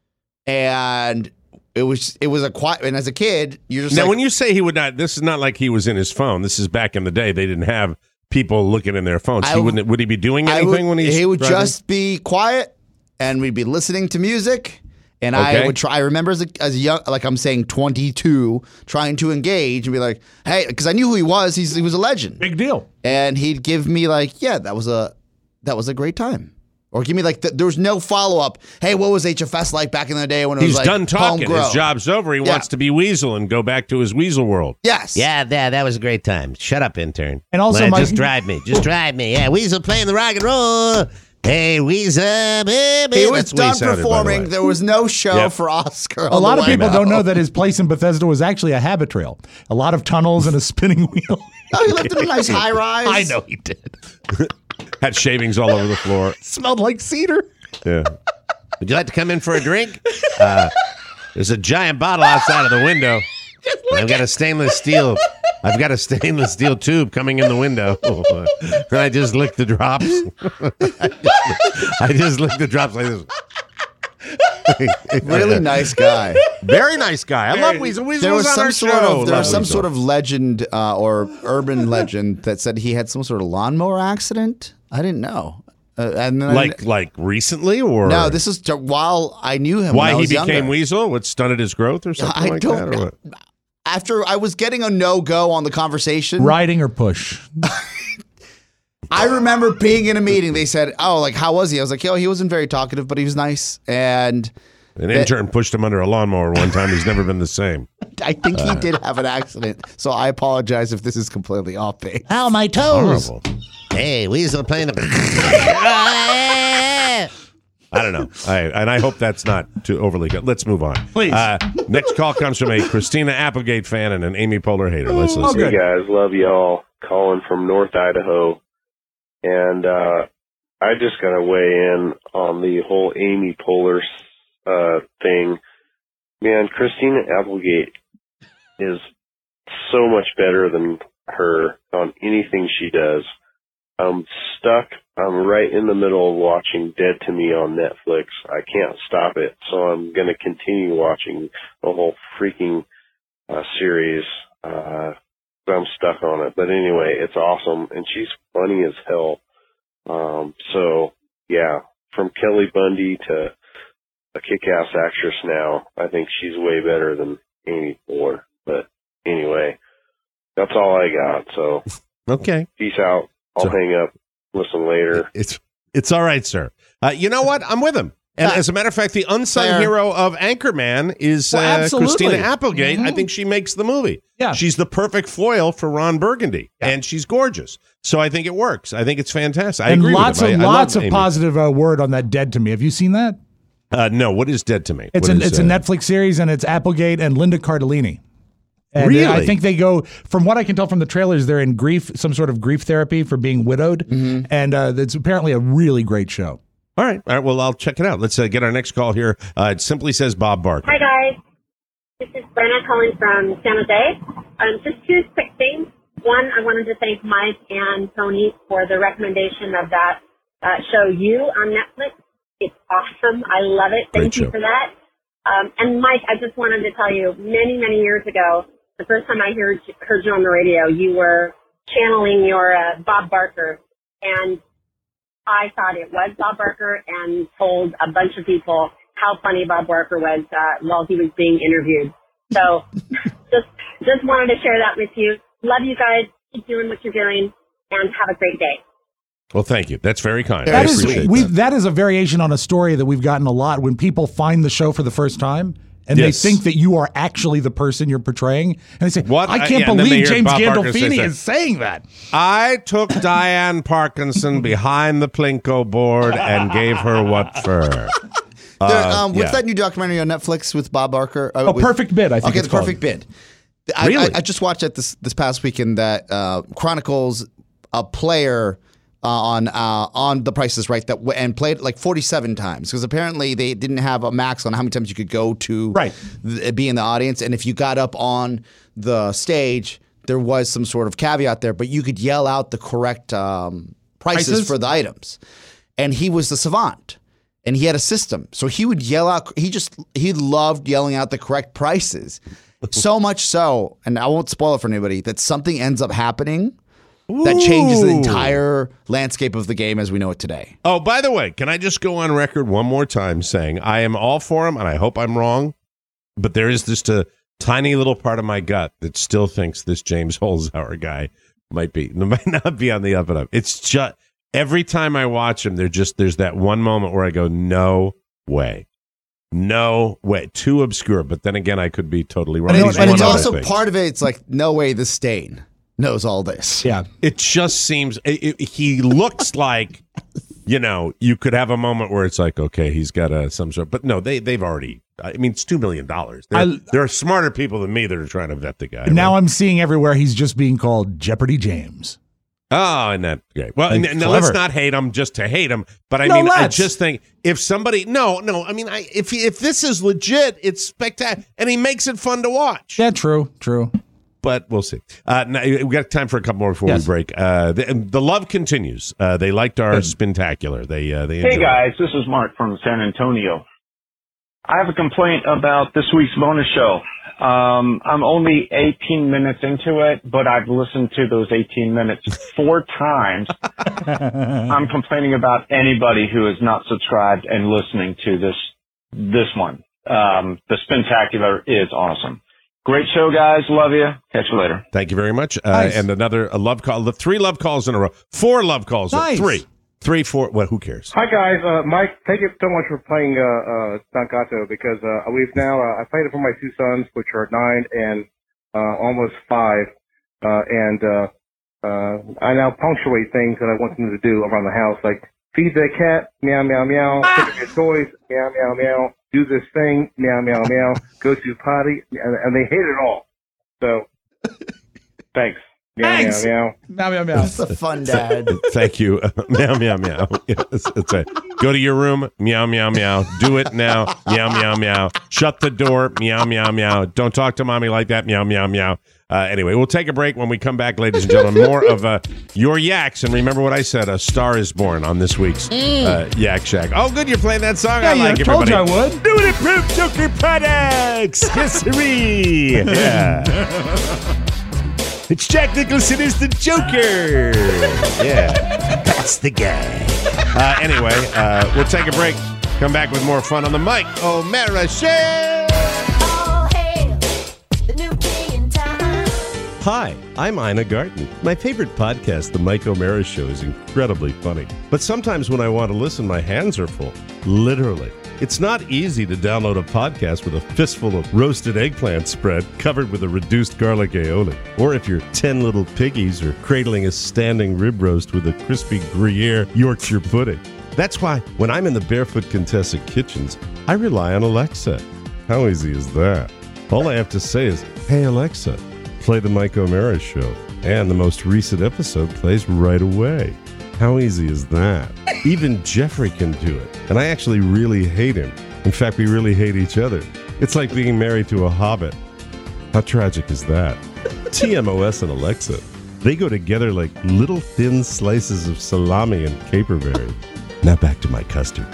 And it was it was a quiet, and as a kid, you're just Now, like, when you say he would not, this is not like he was in his phone. This is back in the day. They didn't have people looking in their phones. I he w- wouldn't. Would he be doing I anything would- when he's he would driving? just be quiet, and we'd be listening to music. And I Okay. would try. I remember as a, as a young, like I'm saying, twenty-two, trying to engage and be like, "Hey," because I knew who he was. He's, he was a legend. Big deal. And he'd give me like, "Yeah, that was a that was a great time," or give me like, the, there was no follow up. Hey, what was H F S like back in the day when it He's was like done talking. homegrown? His job's over. He Yeah. wants to be Weasel and go back to his Weasel world. Yes. Yeah, that, that was a great time. Shut up, intern. And also Man, my- just drive me. Just drive me. Yeah, Weasel playing the rock and roll. Hey, Weasel, baby. He was That's the way done sounded, by the performing. way. There was no show Yep. for Oscar. A lot of people don't know that his place in Bethesda was actually a habit trail. A lot of tunnels and a spinning wheel. Oh, he lived in a nice high rise. I know he did. Had shavings all over the floor. Smelled like cedar. Yeah. Would you like to come in for a drink? Uh, there's a giant bottle outside of the window. I've got a stainless steel. I've got a stainless steel tube coming in the window. And I just lick the drops. I just lick the drops like this. Really nice guy. Very nice guy. I love Weasel. Weasel There was on some our sort show. of there Love was some Weasel. sort of legend uh, or urban legend that said he had some sort of lawnmower accident I didn't know. Uh, and then Like I, like recently or no, this is to, while I knew him. why when I he was became younger. Weasel? What stunted his growth or something I like don't that? Or know. what? After I was getting a no go on the conversation, Riding or push? I remember being in a meeting. They said, "Oh, like how was he?" I was like, "Yo, he wasn't very talkative, but he was nice." And An intern pushed him under a lawnmower one time. He's never been the same. I think he Uh. did have an accident. So I apologize if this is completely off base. Ow, my toes. Horrible. Hey, Weasel playing the. I don't know. I, and I hope that's not too overly good. Let's move on. Please. Uh, next call comes from a Christina Applegate fan and an Amy Poehler hater. Let's listen. Hey guys, love y'all. Calling from North Idaho, and uh, I just got to weigh in on the whole Amy Poehler uh, thing. Man, Christina Applegate is so much better than her on anything she does. I'm stuck. I'm right in the middle of watching Dead to Me on Netflix. I can't stop it, so I'm going to continue watching the whole freaking uh, series. Uh, I'm stuck on it. But anyway, it's awesome, and she's funny as hell. Um, so, yeah, from Kelly Bundy to a kick-ass actress now, I think she's way better than Amy Poehler. But anyway, that's all I got. So, Okay. peace out. I'll So- hang up. Listen later. It's it's all right, sir. Uh, you know what? I'm with him. And Uh, as a matter of fact, the unsung fair. hero of Anchorman is Well, uh, absolutely. Christina Applegate. Mm-hmm. I think she makes the movie. Yeah. She's the perfect foil for Ron Burgundy, and she's gorgeous. So I think it works. I think it's fantastic. I and agree lots with him. of I- I lots love of Amy. positive uh, word on that Dead to Me. Have you seen that? Uh, no, what is Dead to Me? It's What a is, it's a uh, Netflix series, and it's Applegate and Linda Cardellini. And Really? I think they go, from what I can tell from the trailers, they're in grief, some sort of grief therapy for being widowed, Mm-hmm. and uh, it's apparently a really great show. All right. All right. Well, I'll check it out. Let's uh, get our next call here. Uh, it simply says Bob Barker. Hi, guys. This is Brenna calling from San Jose. Um, just two quick things. One, I wanted to thank Mike and Tony for the recommendation of that uh, show, You, on Netflix. It's awesome. I love it. Thank Great you show. for that. Um, and Mike, I just wanted to tell you, many, many years ago, the first time I heard, heard you on the radio, you were channeling your uh, Bob Barker, and I thought it was Bob Barker and told a bunch of people how funny Bob Barker was uh, while he was being interviewed. So just just wanted to share that with you. Love you guys. Keep doing what you're doing, and have a great day. Well, thank you. That's very kind. That I is appreciate we that. that is a variation on a story that we've gotten a lot when people find the show for the first time. And Yes. they think that you are actually the person you're portraying. And they say, What? I Uh, can't yeah, and then they believe hear James Bob Barker say Gandolfini that. is saying that. I took Diane Parkinson behind the Plinko board and gave her what for? There, Uh, um, what's yeah. that new documentary on Netflix with Bob Barker? Uh, A with- Perfect Bid, I think Okay, it's the perfect bid. I, Really? I, I just watched it this this past weekend that uh, chronicles a player uh, on uh, on The Price is Right that w- and played like forty-seven times because apparently they didn't have a max on how many times you could go to Right. th- be in the audience, and if you got up on the stage, there was some sort of caveat there, but you could yell out the correct um, prices, Prices? for the items, and he was the savant. And he had a system. So he would yell out, he just, he loved yelling out the correct prices. So much so, and I won't spoil it for anybody, that something ends up happening that changes the Ooh. entire landscape of the game as we know it today. Oh, by the way, can I just go on record one more time saying I am all for him, and I hope I'm wrong, but there is just a tiny little part of my gut that still thinks this James Holzhauer guy might be, might not be on the up and up. It's just, every time I watch him, there just there's that one moment where I go, no way. No way. Too obscure. But then again, I could be totally wrong. But, He's it's, but one it's of also those things. part of it, it's like, no way the stain knows all this. Yeah. It just seems it, it- he looks like, you know, you could have a moment where it's like, okay, he's got a some sort, but no, they they've already. I mean, it's two million dollars. There, I- there are smarter people than me that are trying to vet the guy. Now right? I'm seeing everywhere he's just being called Jeopardy James. Oh, and that great. Well, And n- now let's clever. not hate him just to hate him. But I No, mean, I let's. just think if somebody, no, no, I mean, I, if he, if this is legit, it's spectacular, and he makes it fun to watch. Yeah, true, true. But we'll see. Uh, now, we got time for a couple more before Yes. we break. Uh, the, the love continues. Uh, they liked our spintacular. They uh, they Hey enjoyed it. guys, this is Mark from San Antonio. I have a complaint about this week's bonus show. Um, I'm only eighteen minutes into it, but I've listened to those eighteen minutes four times. I'm complaining about anybody who is not subscribed and listening to this this one. Um, the Spintacular is awesome. Great show, guys. Love you. Catch you later. Thank you very much. Uh, Nice. And another a love call. The three love calls in a row. Four love calls. Nice. Three. Three, four. What? Who cares? Hi guys, uh, Mike. Thank you so much for playing uh, uh, Stancato because uh, we've now uh, I played it for my two sons, which are nine and uh, almost five, uh, and uh, uh, I now punctuate things that I want them to do around the house, like feed the cat, meow meow meow, pick up your toys, meow meow meow, do this thing, meow meow meow, go to potty, and, and they hate it all. So, thanks. Meow, Thanks. meow, meow. Meow, meow, meow. That's a fun dad. Thank you. meow, meow, meow. Yes, that's right. Go to your room. Meow, meow, meow. Do it now. Meow, meow, meow. Shut the door. Meow, meow, meow. Don't talk to mommy like that. Meow, meow, meow. Uh, anyway, we'll take a break. When we come back, ladies and gentlemen, more of uh, your yaks. And remember what I said, a star is born on this week's uh, Yak Shack. Oh, good. You're playing that song. Yeah, I like you it, told you everybody. I would. Newly approved Joker products. Yes, sirree. Yeah. It's Jack Nicholson is the Joker. Yeah, that's the guy. Uh, anyway, uh, we'll take a break. Come back with more fun on the Mike O'Mara Show. Hi, I'm Ina Garten. My favorite podcast, The Mike O'Mara Show, is incredibly funny. But sometimes when I want to listen, my hands are full. Literally. It's not easy to download a podcast with a fistful of roasted eggplant spread covered with a reduced garlic aioli. Or if your ten little piggies are cradling a standing rib roast with a crispy Gruyere Yorkshire pudding. That's why when I'm in the Barefoot Contessa kitchens, I rely on Alexa. How easy is that? All I have to say is, hey Alexa, play the Mike O'Mara Show. And the most recent episode plays right away. How easy is that? Even Jeffrey can do it. And I actually really hate him. In fact, we really hate each other. It's like being married to a hobbit. How tragic is that? T M O S and Alexa, they go together like little thin slices of salami and caperberry. Now back to my custard.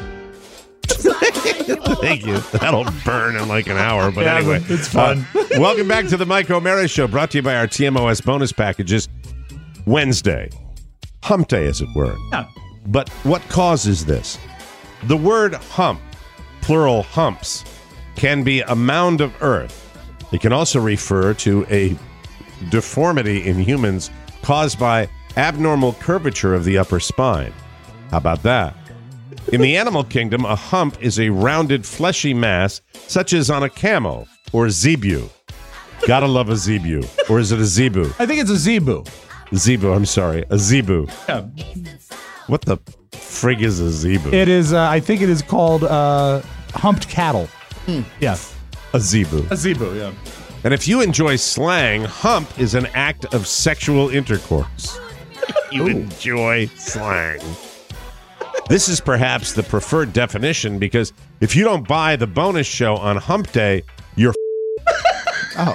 Thank you. That'll burn in like an hour, but Yeah, anyway. it's fun. Uh, welcome back to the Mike O'Mara Show, brought to you by our T M O S bonus packages. Wednesday. Hump day, as it were. Yeah. But what causes this? The word hump, plural humps, can be a mound of earth. It can also refer to a deformity in humans caused by abnormal curvature of the upper spine. How about that? In the animal kingdom, a hump is a rounded, fleshy mass, such as on a camel or zebu. Gotta love a zebu. Or is it a zebu? I think it's a zebu. Zebu, I'm sorry. A zebu. Yeah. What the frig is a zebu? It is, uh, I think it is called uh, humped cattle. Yeah. A zebu. A zebu, yeah. And if you enjoy slang, hump is an act of sexual intercourse. You Ooh. enjoy slang. This is perhaps the preferred definition because if you don't buy the bonus show on hump day, you're Oh.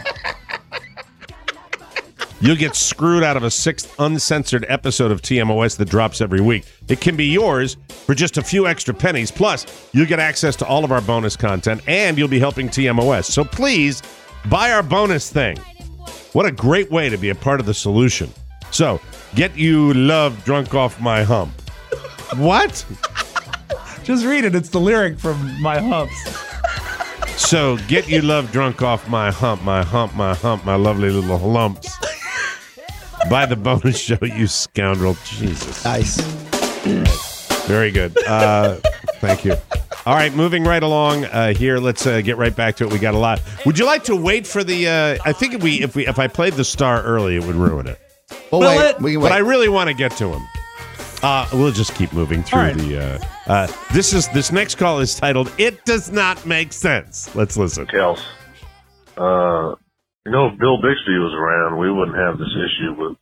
You'll get screwed out of a sixth uncensored episode of T M O S that drops every week. It can be yours for just a few extra pennies. Plus, you'll get access to all of our bonus content, and you'll be helping T M O S. So please, buy our bonus thing. What a great way to be a part of the solution. So, get you love drunk off my hump. What? Just read it. It's the lyric from My Humps. So, get you love drunk off my hump, my hump, my hump, my lovely little lumps. Buy the bonus show, you scoundrel. Jesus. Nice. Very good. Uh, thank you. All right, moving right along uh, here. Let's uh, get right back to it. We got a lot. Would you like to wait for the? Uh, I think if we if we if I played the star early, it would ruin it. Well, Will wait. it? We can But wait. I really want to get to him. Uh, we'll just keep moving through All right. the. Uh, uh, this is this next call is titled "It Does Not Make Sense." Let's listen. Kels, uh, you know, if Bill Bixby was around, we wouldn't have this issue with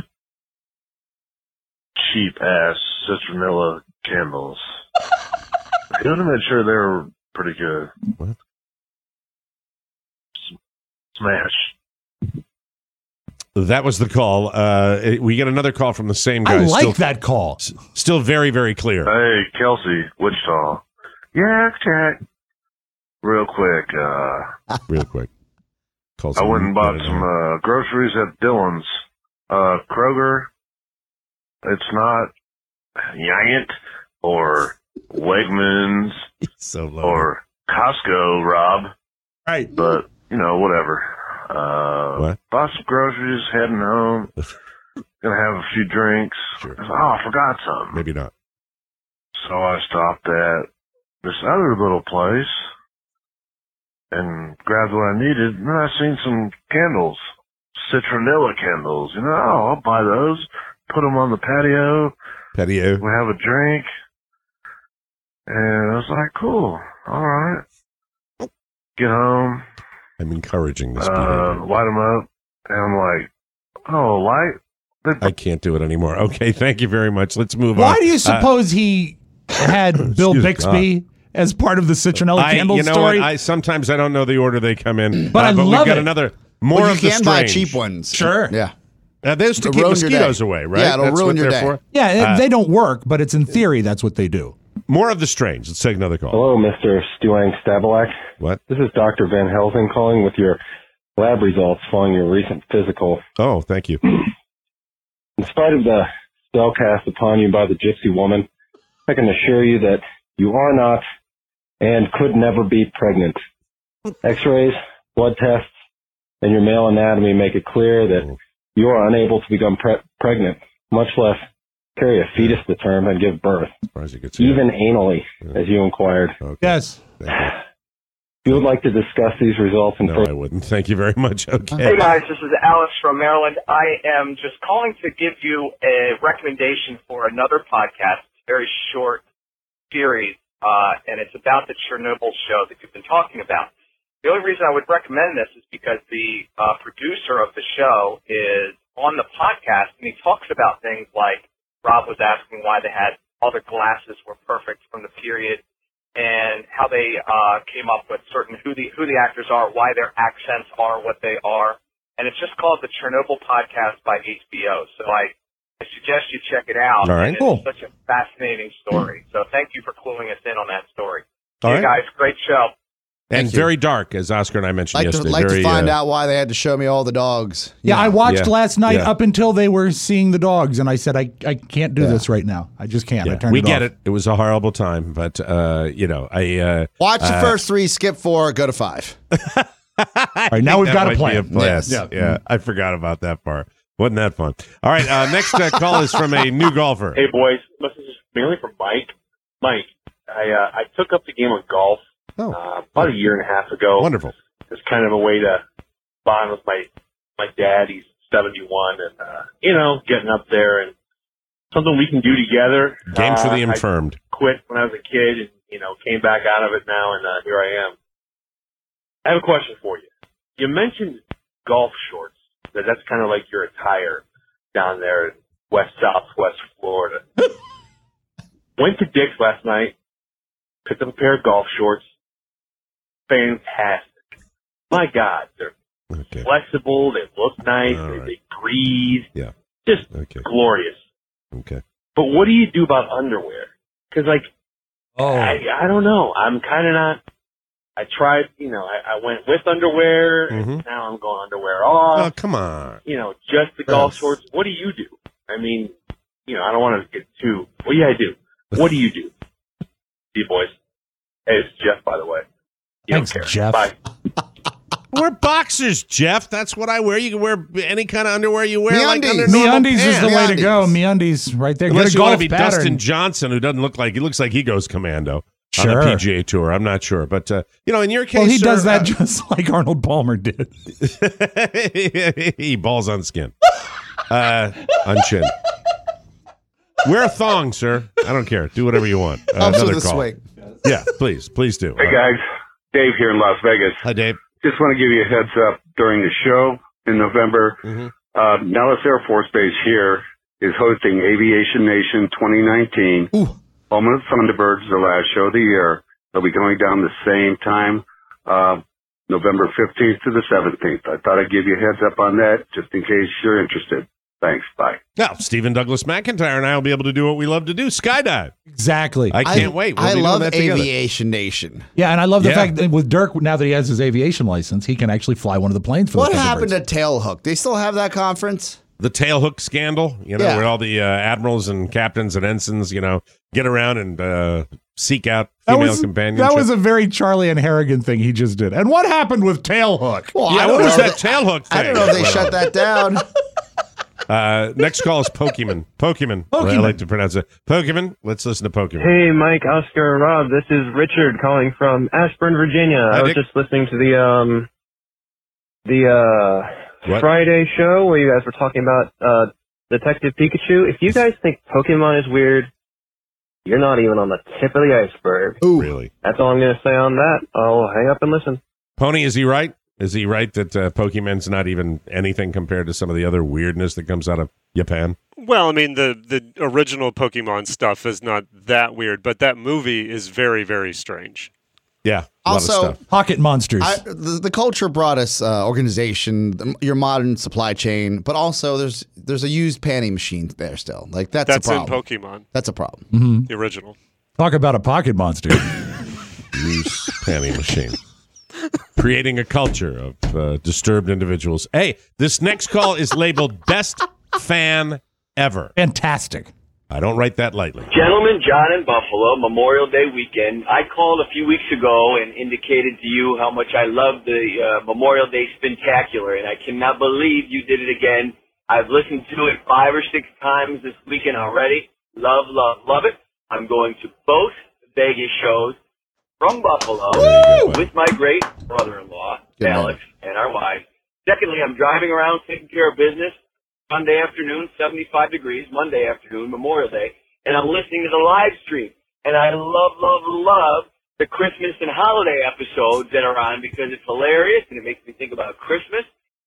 cheap ass citronella candles. He would have made sure they were pretty good. What? S- Smash. That was the call. Uh, we get another call from the same guy. I like still, that call. s- Still very very clear. Hey, Kelsey, Wichita. Yeah, Jack. real quick. Uh, real quick. Call I went and bought some uh, groceries at Dillon's. Uh, Kroger, it's not Giant or Wegmans so or Costco, Rob. Right. But, you know, whatever. Uh, what? Bought some groceries, heading home. Gonna have a few drinks. Sure. Oh, I forgot something. Maybe not. So I stopped at this other little place and grabbed what I needed. And then I seen some candles, citronella candles. You know, oh, I'll buy those. Put them on the patio. Patio. We have a drink. And I was like, cool. All right. Get home. I'm encouraging this Uh, behavior. light them up. And I'm like, oh, light? I can't do it anymore. Okay, thank you very much. Let's move Why on. do you Uh, suppose he had Bill excuse Bixby as part of the citronella I, candle you know story? what? I sometimes I don't know the order they come in, But uh, I but love we've got it. another more Well, of you the can buy strange. cheap ones. Sure. Yeah. Uh, those to It'll keep ruin your mosquitoes day. away, right? Yeah, it'll That's ruin what your they're day. for? yeah, it- Uh, they don't work, but it's in theory that's what they do. More of the strange. Let's take another call. Hello, Mister Stuang Stabalak. What? This is Doctor Van Helsing calling with your lab results following your recent physical. Oh, thank you. In spite of the spell cast upon you by the gypsy woman, I can assure you that you are not and could never be pregnant. X-rays, blood tests, and your male anatomy make it clear that you are unable to become pre- pregnant, much less carry a fetus to term and give birth, even anally, as you inquired. Yes. If you would like to discuss these results in No, further... I wouldn't. Thank you very much. Okay. Hey guys, this is Alex from Maryland. I am just calling to give you a recommendation for another podcast, a very short series, uh, and it's about the Chernobyl show that you've been talking about. The only reason I would recommend this is because the uh, producer of the show is on the podcast, and he talks about things like Rob was asking why they had all their glasses were perfect from the period, and how they uh, came up with certain who the who the actors are, why their accents are what they are, and it's just called the Chernobyl Podcast by H B O. So I, I suggest you check it out. All right. And it's Cool. such a fascinating story. So thank you for cluing us in on that story. All hey right. guys, great show. And Thank you. very dark, as Oscar and I mentioned Like to, yesterday. like very, to find uh, out why they had to show me all the dogs. Yeah, I watched Yeah. last night Yeah. up until they were seeing the dogs, and I said, I, I can't do Yeah. this right now. I just can't. I Yeah, turned we it get off. it. It was a horrible time, but uh, you know, I uh, Watch the uh, first three, skip four, go to five. All right, now think we've that got a might plan. be a plan. Yes. Yeah, yeah. I forgot about that part. Wasn't that fun? All right, uh, next uh, call is from a new golfer. Hey, boys. This is mainly from Mike. Mike, I uh, I took up the game of golf Oh. uh, about a year and a half ago. Wonderful. It's kind of a way to bond with my my dad. He's seventy-one, and uh, you know, getting up there and something we can do together. Game for Uh, the infirmed. I quit when I was a kid, and you know, came back out of it now, and uh, here I am. I have a question for you. You mentioned golf shorts. That that's kind of like your attire down there in West Southwest Florida. Went to Dick's last night, picked up a pair of golf shorts. Fantastic. My God, they're Okay. flexible, they look nice, All they, right. they breathe. Yeah. Just Okay. glorious. Okay. But what do you do about underwear? Because, like, Oh. I, I don't know. I'm kind of not. I tried, you know, I, I went with underwear, Mhm. and now I'm going underwear off. Oh, come on. You know, just the golf Yes. shorts. What do you do? I mean, you know, I don't want to get too. What do you do? What do you do? See you, boys. Hey, it's Jeff, by the way. You Thanks, don't care. Jeff. Bye. We're boxers, Jeff. That's what I wear. You can wear any kind of underwear you wear. Like MeUndies. under normal MeUndies is the pants. way to go. MeUndies right there. Unless Get a you golf want to be pattern. Dustin Johnson, who doesn't look like he looks like he goes commando on Sure. the P G A Tour. I'm not sure, but uh, you know, in your case, Well, he sir, does that uh, just like Arnold Palmer did. he balls on skin, uh, on chin. Wear a thong, sir. I don't care. Do whatever you want. Uh, Helps another with the call. swing. Yeah, please, please do. Hey guys, Dave here in Las Vegas. Hi, Dave. Just want to give you a heads up during the show in November. Mm-hmm. Uh, Nellis Air Force Base here is hosting Aviation Nation twenty nineteen. Ooh. Home of the Thunderbirds, the last show of the year. They'll be going down the same time, uh, November fifteenth to the seventeenth. I thought I'd give you a heads up on that just in case you're interested. Thanks. Bye. Now, Stephen Douglas McIntyre and I will be able to do what we love to do, skydive. Exactly. I can't wait. We'll I be love doing that together. Aviation Nation. Yeah, and I love the Yeah. fact that with Dirk, now that he has his aviation license, he can actually fly one of the planes for What the happened Thunderbirds. to Tailhook? They still have that conference? The tailhook scandal, you know, Yeah. where all the uh, admirals and captains and ensigns, you know, get around and uh, seek out That female was, companionship. that was a very Charlie and Harrigan thing he just did. And what happened with Tailhook? Well, yeah, I what don't was know that tailhook thing? I don't know if they shut that down. Uh, next call is Pokemon. Pokemon. I Pokemon. like to pronounce it. Pokemon. Let's listen to Pokemon. Hey, Mike, Oscar, Rob. This is Richard calling from Ashburn, Virginia. Hi, I was Dick. just listening to the um the uh What? Friday show where you guys were talking about uh Detective Pikachu. If you guys think Pokemon is weird, you're not even on the tip of the iceberg. Ooh. Really? That's all I'm going to say on that. I'll hang up and listen. Pony, is he right? Is he right that uh, Pokemon's not even anything compared to some of the other weirdness that comes out of Japan? Well, I mean, the, the original Pokemon stuff is not that weird, but that movie is very, very strange. Yeah. A Also, lot of stuff. Pocket monsters. I, the, the culture brought us uh, organization, the, your modern supply chain, but also there's there's a used panty machine there still. Like that's, That's a in problem. Pokemon, That's a problem. Mhm. the original. Talk about a pocket monster. Loose panty machine. Creating a culture of uh, disturbed individuals. Hey, this next call is labeled Best Fan Ever. Fantastic. I don't write that lightly. Gentlemen, John in Buffalo, Memorial Day weekend. I called a few weeks ago and indicated to you how much I love the uh, Memorial Day Spectacular, and I cannot believe you did it again. I've listened to it five or six times this weekend already. Love, love, love it. I'm going to both Vegas shows from Buffalo Woo! with my great brother-in-law, Good Alex, and our wife. Secondly, I'm driving around taking care of business. Sunday afternoon, seventy-five degrees, Monday afternoon, Memorial Day, and I'm listening to the live stream. And I love, love, love the Christmas and holiday episodes that are on because it's hilarious and it makes me think about Christmas.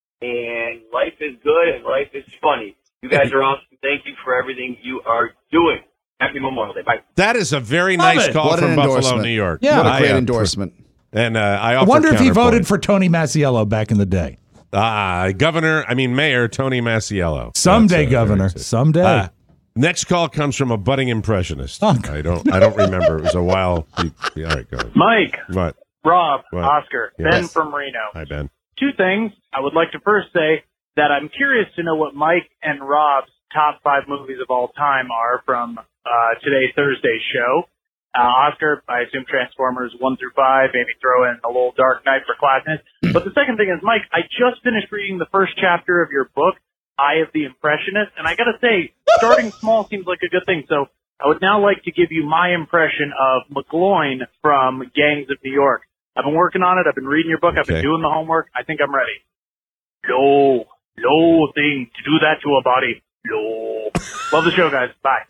And life is good and life is funny. You guys are awesome. Thank you for everything you are doing. Happy Memorial Day. Bye. That is a very Love nice it. call What an from Buffalo, endorsement. New York. Yeah. What a I, great uh, endorsement. And uh, I, I offer wonder if he counterpoint. voted for Tony Masiello back in the day. Ah, Governor, I mean Mayor Tony Masiello. Someday, That's, uh, Governor. very- Someday. Uh, next call comes from a budding impressionist. Oh. I don't. I don't remember. It was a while. He- all right, go ahead. Mike, What? Rob, What? Oscar, Yes. Ben from Reno. Hi, Ben. Two things. I would like to first say that I'm curious to know what Mike and Rob's top five movies of all time are from uh, today, Thursday's show. Uh, Oscar, I assume Transformers one through five, maybe throw in a little Dark Knight for classness. But the second thing is, Mike, I just finished reading the first chapter of your book, Eye of the Impressionist, and I gotta say, starting small seems like a good thing. So I would now like to give you my impression of McGloin from Gangs of New York. I've been working on it. I've been reading your book. I've Okay. been doing the homework. I think I'm ready. Low, low thing to do that to a body. Low. Love the show, guys.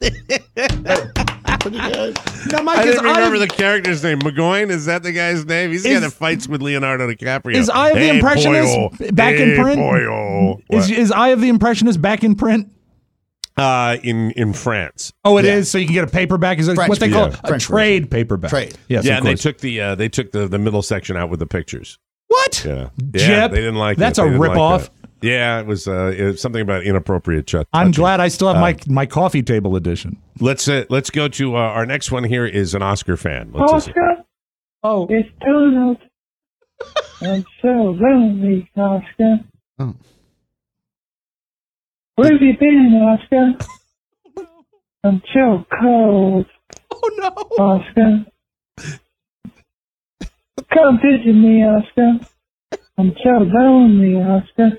Bye. Now, Mike, I is didn't remember Eye the character's name. McGowan, is that the guy's name? He's the guy Is- that fights with Leonardo DiCaprio. Is Eye of the Hey, Impressionist boyo. back Hey, in print? boyo. Is, What? is Eye of the Impressionist back in print? Uh, in in France. Oh, it is. Yeah. So you can get a paperback. Is it French, what they call yeah. it? a French trade paperback? Trade. Yes, yeah, of and they course. took the uh, they took the, the middle section out with the pictures. What? Yeah, Jip? yeah, they didn't like That's it. a They didn't like rip-off. that. Yeah, it was uh, it was something about inappropriate ch- I'm touching. glad I still have Uh, my my coffee table edition. Let's uh, let's go to uh, our next one. Here is an Oscar fan. Let's listen. Oscar, Oh, it's Donald. I'm so lonely, Oscar. Oh. Where have you been, Oscar? I'm so cold, oh no! Oscar. Come visit me, Oscar. I'm so lonely, Oscar.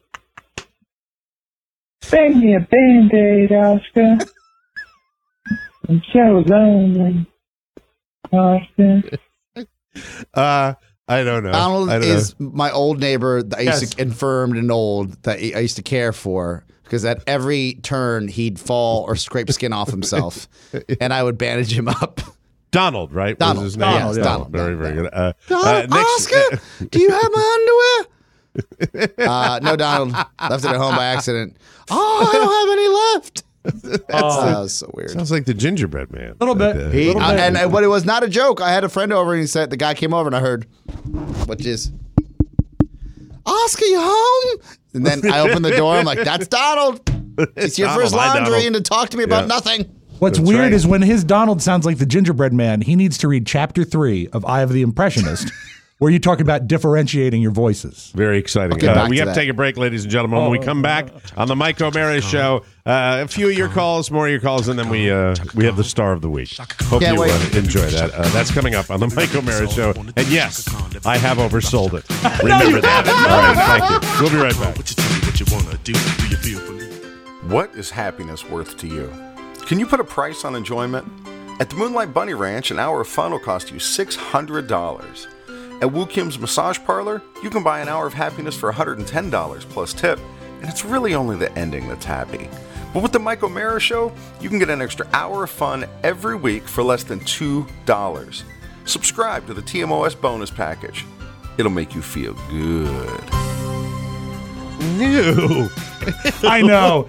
Bring me a Band-Aid, Oscar. I'm so lonely, Oscar. Uh, I don't know. Donald I don't is know. my old neighbor that I used Yes. to infirmed and old that I used to care for because at every turn he'd fall or scrape skin off himself, and I would bandage him up. Donald, right? Donald. Was his name? Donald, Yeah. Donald, Very, very good. Uh, Donald, uh, next, Oscar, do you have my underwear? uh, no, Donald left it at home by accident. Oh, I don't have any left. That's, Oh. that was so weird. Sounds like the gingerbread man. Little bit. Uh, He, Little uh, bit. and, and but it was not a joke. I had a friend over and he said the guy came over and I heard, which is, Oscar, you home? And then I opened the door. I'm like, that's Donald. He's here Donald. for his Hi, laundry Donald. and to talk to me about Yeah. nothing. What's That's weird right. is when his Donald sounds like the gingerbread man, he needs to read chapter three of Eye of the Impressionist, where you talk about differentiating your voices. Very exciting. get Uh, back we to have that. to take a break, ladies and gentlemen. When we come back on the Mike O'Mara Show, uh, a few of your calls, more of your calls, and then we uh, we have the star of the week. Hope Can't you wait. uh, enjoy that. Uh, that's coming up on the Mike O'Mara Show. And yes, I have oversold it. Remember that. All right, thank you. We'll be right back. What is happiness worth to you? Can you put a price on enjoyment? At the Moonlight Bunny Ranch, an hour of fun will cost you six hundred dollars. At Woo Kim's Massage Parlor, you can buy an hour of happiness for one hundred ten dollars plus tip, and it's really only the ending that's happy. But with the Mike O'Mara Show, you can get an extra hour of fun every week for less than two dollars. Subscribe to the T M O S bonus package. It'll make you feel good. Ew. I know.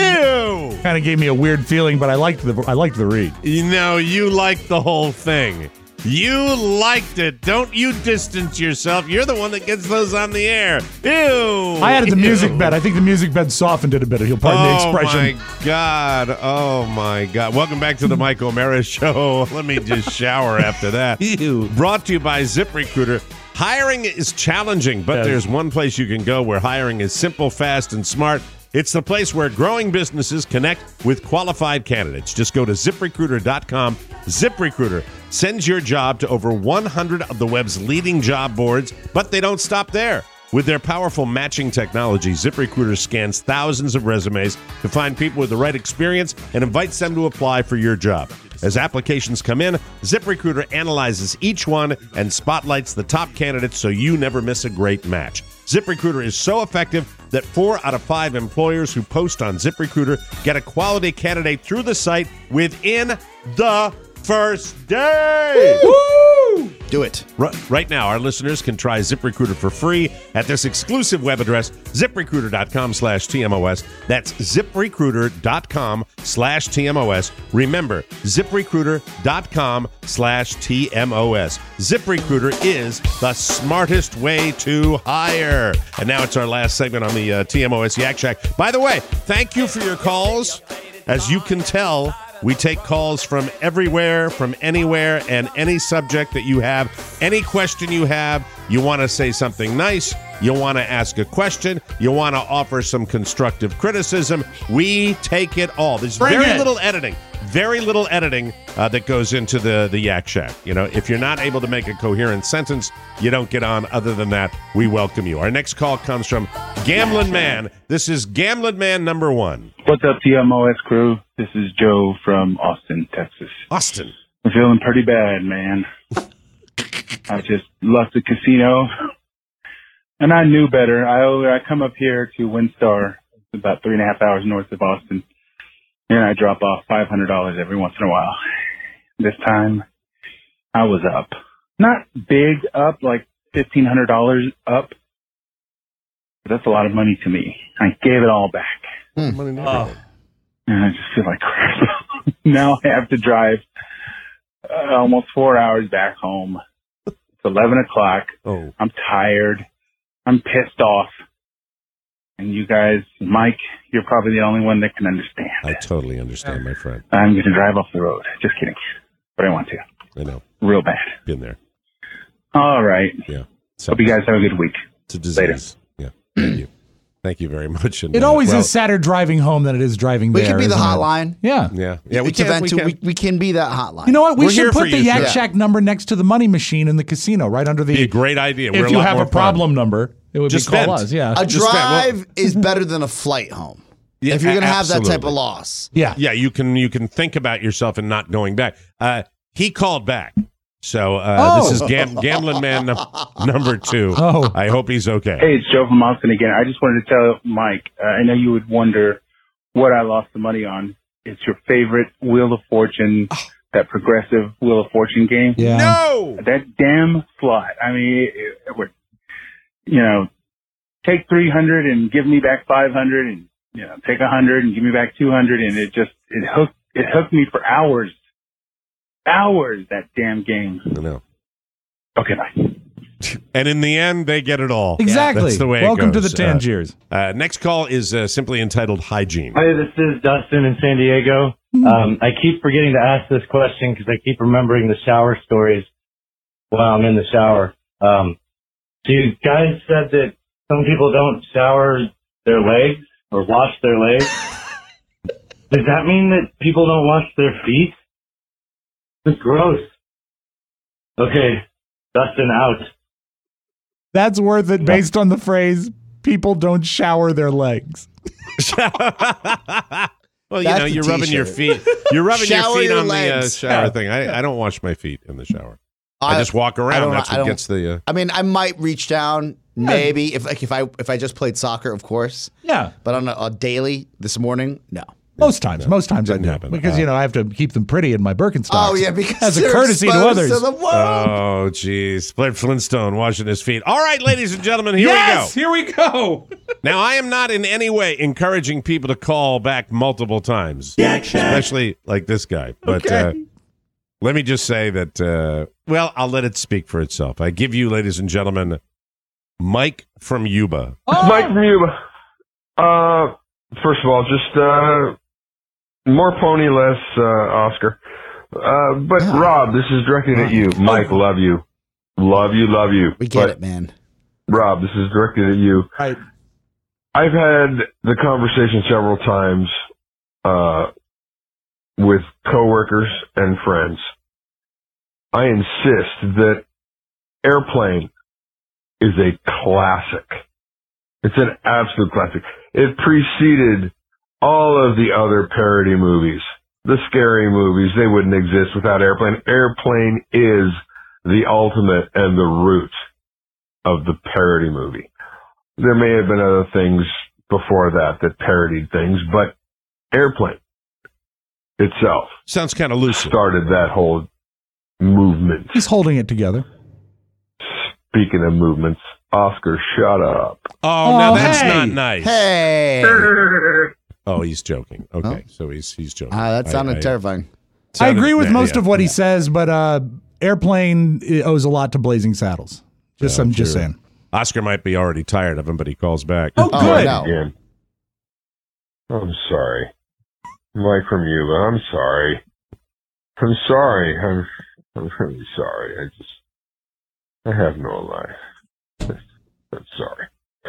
Ew. Kind of gave me a weird feeling, but I liked the I liked the read. You know, you liked the whole thing. You liked it. Don't you distance yourself. You're the one that gets those on the air. Ew. I added the Ew. music bed. I think the music bed softened it a bit. You'll pardon the expression. Oh, my God. Oh, my God. Welcome back to the Mike O'Mara Show. Let me just shower after that. Ew. Brought to you by ZipRecruiter. Hiring is challenging, but Yes. there's one place you can go where hiring is simple, fast, and smart. It's the place where growing businesses connect with qualified candidates. Just go to zip recruiter dot com. ZipRecruiter sends your job to over one hundred of the web's leading job boards, but they don't stop there. With their powerful matching technology, ZipRecruiter scans thousands of resumes to find people with the right experience and invites them to apply for your job. As applications come in, ZipRecruiter analyzes each one and spotlights the top candidates so you never miss a great match. ZipRecruiter is so effective that four out of five employers who post on ZipRecruiter get a quality candidate through the site within the first day. Woo! Do it. Right, right now, our listeners can try ZipRecruiter for free at this exclusive web address, zip recruiter dot com slash T M O S. That's zip recruiter dot com slash T M O S. Remember, zip recruiter dot com slash T M O S. ZipRecruiter is the smartest way to hire. And now it's our last segment on the uh, T M O S Yak Shack. By the way, thank you for your calls. As you can tell, we take calls from everywhere, from anywhere, and any subject that you have, any question you have, you want to say something nice, you want to ask a question, you want to offer some constructive criticism, we take it all. There's Bring very it. little editing, very little editing uh, that goes into the, the Yak Shack. You know, if you're not able to make a coherent sentence, you don't get on. Other than that, we welcome you. Our next call comes from Gamblin' Man. This is Gamblin' Man number one. What's up, T M O S crew? This is Joe from Austin, Texas. Austin. I'm feeling pretty bad, man. I just left the casino, and I knew better. I I come up here to Windstar, it's about three and a half hours north of Austin, and I drop off five hundred dollars every once in a while. This time, I was up. Not big up, like fifteen hundred dollars up, but that's a lot of money to me. I gave it all back. Money Oh. And I just feel like crap. Now I have to drive uh, almost four hours back home. It's eleven o'clock. Oh. I'm tired. I'm pissed off. And you guys, Mike, you're probably the only one that can understand. I totally understand, my friend. I'm going to drive off the road. Just kidding. But I want to. I know. Real bad. Been there. All right. Yeah. Hope you guys have a good week. It's a disease. Later. Yeah. Thank you. Thank you very much. And, It uh, always well, is sadder driving home than it is driving We there. can be the isn't it? hotline. Yeah. Yeah. Yeah. We It's a can. vent We too. can. We, we can be that hotline. You know what? We We're should here for put the you, Yak sir. Shack number next to the money machine in the casino, right under the. Be a great idea. We're If a you lot have more a fun. problem number, it would Just be call vent. us. Yeah. A Just that- well- drive is better than a flight home. Yeah, if you're going to a- have that type absolutely. of loss. Yeah. Yeah. You can. You can think about yourself and not going back. Uh, he called back. So uh, Oh. this is Gam- Gambling Man num- number two. Oh. I hope he's okay. Hey, it's Joe from Austin again. I just wanted to tell Mike, uh, I know you would wonder what I lost the money on. It's your favorite Wheel of Fortune, that progressive Wheel of Fortune game. Yeah. No. That damn slot. I mean, it, it would, you know, take three hundred and give me back five hundred, and, you know, take one hundred and give me back two hundred, and it just, it hooked, it hooked me for hours. Hours, that damn game. I know. Okay, bye. And in the end, they get it all. Exactly. That's the way Welcome it goes. to the Tangiers. Uh, uh, next call is uh, simply entitled Hygiene. Hi, this is Dustin in San Diego. Um, I keep forgetting to ask this question because I keep remembering the shower stories while I'm in the shower. Um, so you guys said that some people don't shower their legs or wash their legs. Does that mean that people don't wash their feet? It's gross. Okay, Dustin out. That's worth it based on the phrase, people don't shower their legs. Well, you That's know, the you're rubbing your t-shirt. feet. You're rubbing your Shower feet your on legs. the uh, shower Yeah. thing. I, I don't wash my feet in the shower. I, I- just walk I around. don't- That's I what don't- gets the. Uh, I mean, I might reach down, maybe if like if I if I just played soccer, of course. Yeah. But on a, a daily this morning, no. Most times, most times it happen because you know I have to keep them pretty in my Birkenstocks. Oh, yeah, because as a they're courtesy to exposed others. to the world. oh, jeez. Fred Flintstone washing his feet. All right, ladies and gentlemen, here yes, we go. here we go. Now, I am not in any way encouraging people to call back multiple times, especially like this guy. But Okay. uh, let me just say that, uh, well, I'll let it speak for itself. I give you, ladies and gentlemen, Mike from Yuba. Mike from Yuba. Uh, first of all, just uh, more pony, less uh, Oscar. Uh, but Rob, this is directed at you. Mike, love you, love you, love you. We get But, it, man. Rob, this is directed at you. Right. I've had the conversation several times uh, with coworkers and friends. I insist that Airplane is a classic. It's an absolute classic. It preceded all of the other parody movies. The scary movies, they wouldn't exist without Airplane. Airplane is the ultimate and the root of the parody movie. There may have been other things before that that parodied things, but Airplane itself sounds kind of loose. Started that whole movement. He's holding it together. Speaking of movements, Oscar, shut up. Oh, now Oh, that's hey. not nice. Hey. Oh, he's joking. Okay, so he's he's joking. Ah, that I- sounded I- terrifying. I sounded- agree with yeah, most yeah. of what he says, but uh, Airplane owes a lot to Blazing Saddles. Just Yeah, I'm just sure. saying. Oscar might be already tired of him, but he calls back. Oh, Oh, good. no. Again. I'm sorry. Mike from Yuba, I'm sorry. I'm sorry. I'm, I'm really sorry. I just, I have no life. I'm sorry.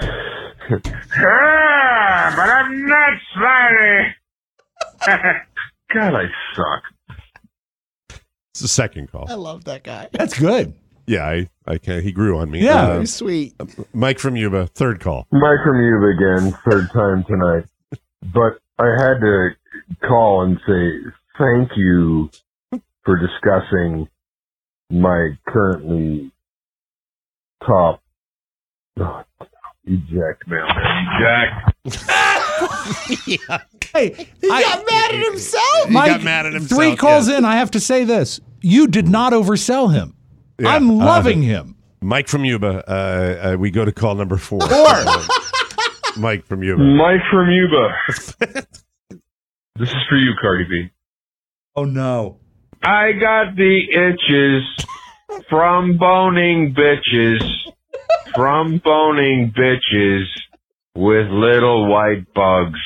ah, but I'm not sorry. God, I suck. It's the second call. I love that guy. That's good. Yeah, I, I can. He grew on me. Yeah. Uh, Very sweet. Mike from Yuba, third call. Mike from Yuba again, third time tonight. But I had to call and say thank you for discussing my currently top oh, eject mailman. Eject. yeah. Hey, He I- got mad at himself. He Mike, got mad at himself. three calls yes. in, I have to say this. You did not oversell him. Yeah, I'm uh, loving him. Mike from Yuba. Uh, uh, we go to call number four. Four. Mike from Yuba. Mike from Yuba. This is for you, Cardi B. Oh, no. I got the itches from boning bitches, from boning bitches with little white bugs.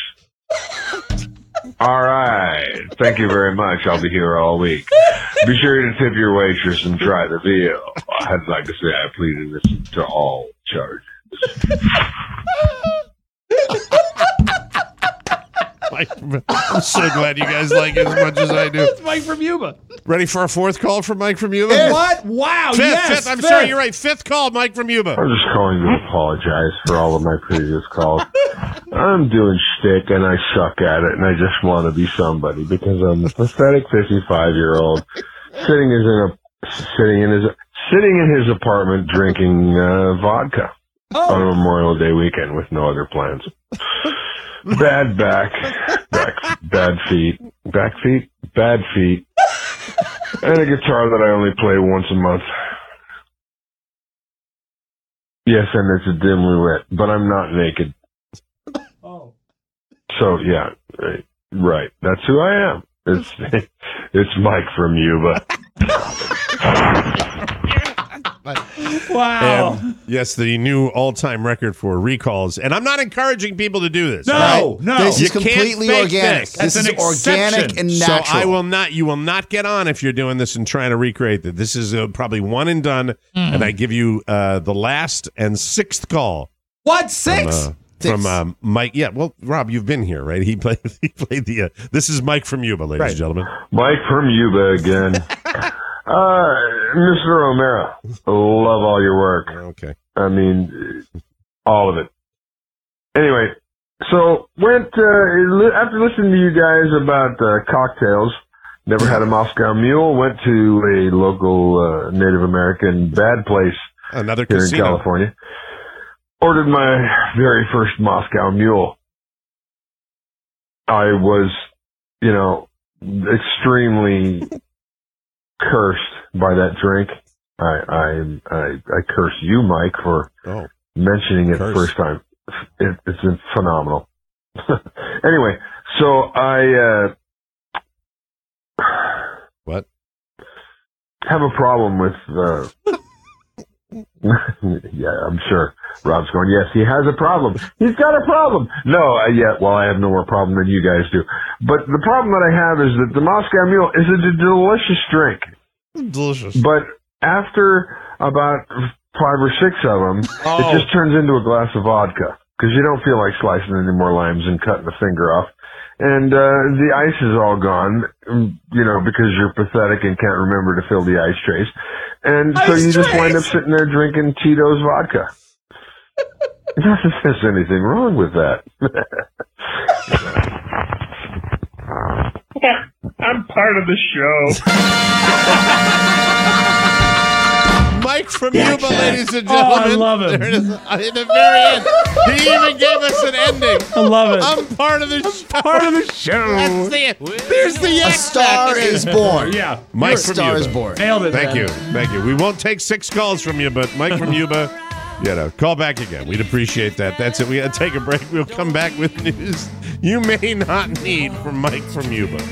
All right. Thank you very much. I'll be here all week. Be sure to tip your waitress and try the veal. I'd like to say I plead innocent to all charges. Mike from- I'm so glad you guys like it as much as I do. It's Mike from Yuba. Ready for our fourth call from Mike from Yuba? What? Wow. Fifth, yes. fifth. I'm fifth. sorry, you're right. Fifth call, Mike from Yuba. I'm just calling to apologize for all of my previous calls. I'm doing shtick and I suck at it and I just want to be somebody because I'm a pathetic fifty-five year old sitting is in a sitting in his sitting in his apartment drinking uh, vodka Oh. on a Memorial Day weekend with no other plans. Bad back, back, bad feet, back feet, bad feet, and a guitar that I only play once a month. Yes, and it's a dimly lit, but I'm not naked. Oh. So yeah, right, right. That's who I am. It's it's Mike from Yuba. Wow. And yes, the new all-time record for recalls. And I'm not encouraging people to do this. No, right? no. This is You can't completely fake organic. this. This That's is an organic exception. and So natural. I will not. You will not get on if you're doing this and trying to recreate it. This is uh, probably one and done. Mm. And I give you uh, the last and sixth call. What? Six? From, uh, from um, Mike. Yeah. Well, Rob, you've been here, right? He played. He played the. Uh, this is Mike from Yuba, ladies Right. and gentlemen. Mike from Yuba again. uh, Mister O'Mara, love all your work. Okay. I mean, all of it. Anyway, so went uh, li- after listening to you guys about uh, cocktails. Never had a Moscow Mule. Went to a local uh, Native American bad place Another here casino. in California. Ordered my very first Moscow Mule. I was, you know, extremely cursed by that drink. I I I, I curse you, Mike, for Oh. mentioning it Curse. the first time. It, it's been phenomenal. Anyway, so I uh, What? have a problem with. Uh, yeah, I'm sure Rob's going. Yes, he has a problem. He's got a problem. No, uh, yeah. Well, I have no more problem than you guys do. But the problem that I have is that the Moscow Mule is a delicious drink. Delicious. But after about five or six of them, Oh. it just turns into a glass of vodka because you don't feel like slicing any more limes and cutting a finger off. And uh, the ice is all gone, you know, because you're pathetic and can't remember to fill the ice trays. And so Ice you just wind up trays? sitting there drinking Tito's vodka. Not that there's anything wrong with that. I'm part of the show. Mike from Yeah. Yuba, ladies and Oh, I gentlemen. love it. There it is. At the very end, he even gave us an ending. I love it. I'm part of the show. Part of the show. That's the, there's the A yak star back. is born. Yeah. Mike A from star Yuba. is born. Nailed it. Thank man. you. Thank you. We won't take six calls from you, but Mike from Yuba, you know, call back again. We'd appreciate that. That's it. We got to take a break. We'll come back with news you may not need from Mike from Yuba.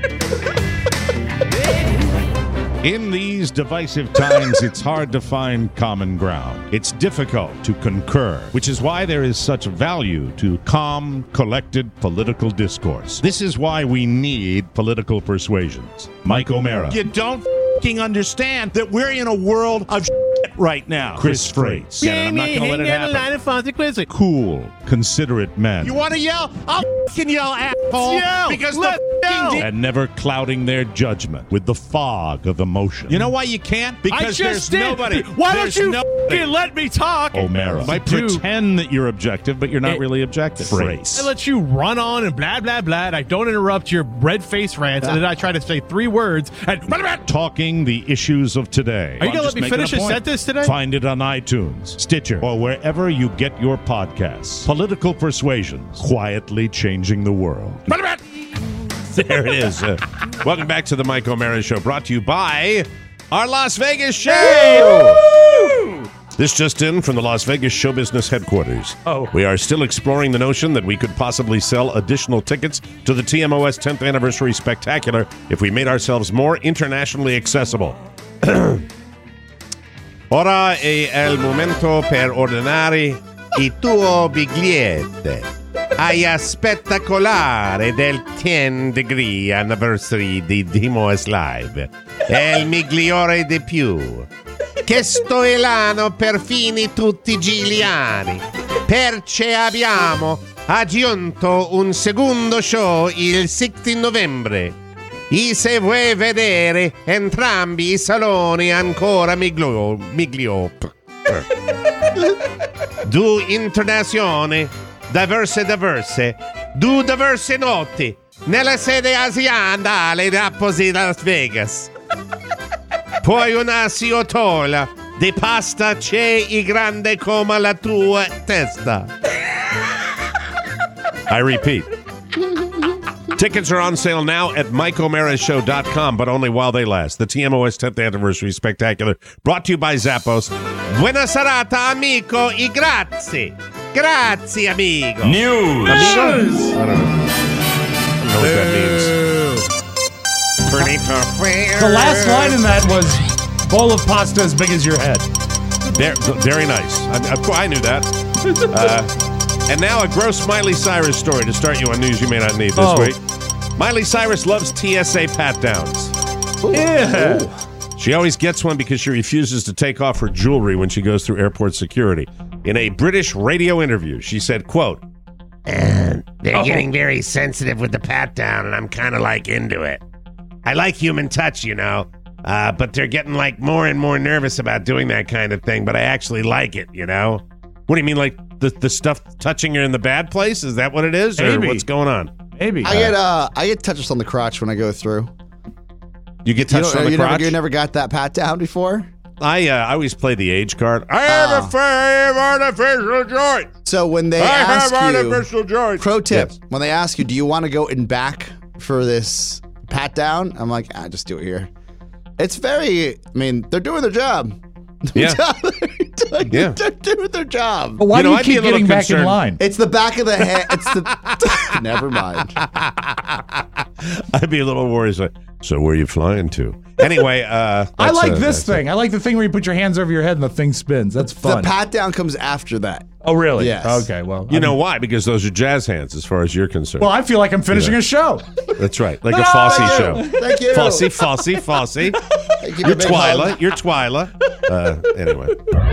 In these divisive times, it's hard to find common ground. It's difficult to concur, which is why there is such value to calm, collected political discourse. This is why we need political persuasions. Mike O'Mara. You don't f***ing understand that we're in a world of shit right now. Chris Freites. Yeah, and I'm not going to let it happen. Cool, considerate men. You want to yell? I'll f***ing yell, asshole. Yell. Because Let the f***ing de- and never clouding their judgment with the fog of emotion. You know why you can't? Because I just there's did. nobody. Why don't There's you nobody. f***ing let me talk? O'Mara. I I do. pretend that you're objective, but you're not It- really objective. I let you run on and blah, blah, blah. I don't interrupt your red face rants, and then I try to say three words. And Talking the issues of today. Are you going to let me finish a sentence today? Find it on iTunes, Stitcher, or wherever you get your podcasts. Political Persuasions, quietly changing the world. There it is. Uh, welcome back to the Mike O'Mara Show, brought to you by our Las Vegas show. This just in from the Las Vegas show business headquarters. Oh. We are still exploring the notion that we could possibly sell additional tickets to the T M O S tenth Anniversary Spectacular if we made ourselves more internationally accessible. Ora è il momento per ordinare il tuo biglietto ai spettacolare del ten degree anniversary di T M O S Live. È il migliore di più. Che sto elano per fini tutti giuliani. Perché abbiamo aggiunto un secondo show il sedici novembre. E se vuoi vedere entrambi i saloni ancora miglio, miglio. Du internazione, diverse diverse, du diverse notti, nella sede asiandale apposita Las Vegas. Poi una ciotola di pasta c'è i grande come la tua testa. I repeat. Tickets are on sale now at mike o'mara show dot com, but only while they last. The T M O S tenth Anniversary Spectacular, brought to you by Zappos. Buona serata, amico, e grazie. Grazie, amigo. News. Amigo? I don't know. I don't know what that means. The last line in that was bowl of pasta as big as your head. Very, very nice. I, of course, I knew that. Uh, and now a gross Miley Cyrus story to start you on news you may not need this Oh. week. Miley Cyrus loves T S A pat-downs. Yeah. She always gets one because she refuses to take off her jewelry when she goes through airport security. In a British radio interview, she said, quote, "And they're Oh. getting very sensitive with the pat-down, and I'm kind of like into it. I like human touch, you know, uh, but they're getting like more and more nervous about doing that kind of thing, but I actually like it, you know? What do you mean, like the, the stuff touching her in the bad place? Is that what it is? Or Maybe. what's going on? Maybe. I get uh, I get touches on the crotch when I go through. You get You, touched don't- on the you crotch? never, you never got that pat down before? I, uh, I always play the age card. I have Oh. a five artificial joint. So when they I ask have you, artificial joints. pro tip, Yes. when they ask you, do you want to go in back for this pat down? I'm like, ah, just do it here. It's very, I mean, they're doing their job. Yeah. They're doing- Yeah. They're doing their job. But why You do know, you I'd be keep a little getting back in concerned. line? It's the back of the head. It's the. Never mind. I'd be a little worried. Like, so where are you flying to? Anyway, uh, I that's, like uh, this that's it. thing. I like the thing where you put your hands over your head and the thing spins. That's fun. The pat down comes after that. oh, really? Yes. Okay, well. You I'm- know why? Because those are jazz hands, as far as you're concerned. Well, I feel like I'm finishing Yeah. a show. That's right, like a No, Fosse thank show. you. Thank you. Fosse, Fosse, Fosse. Thank you You're for big Twyla. hug. You're Twyla. Uh, anyway,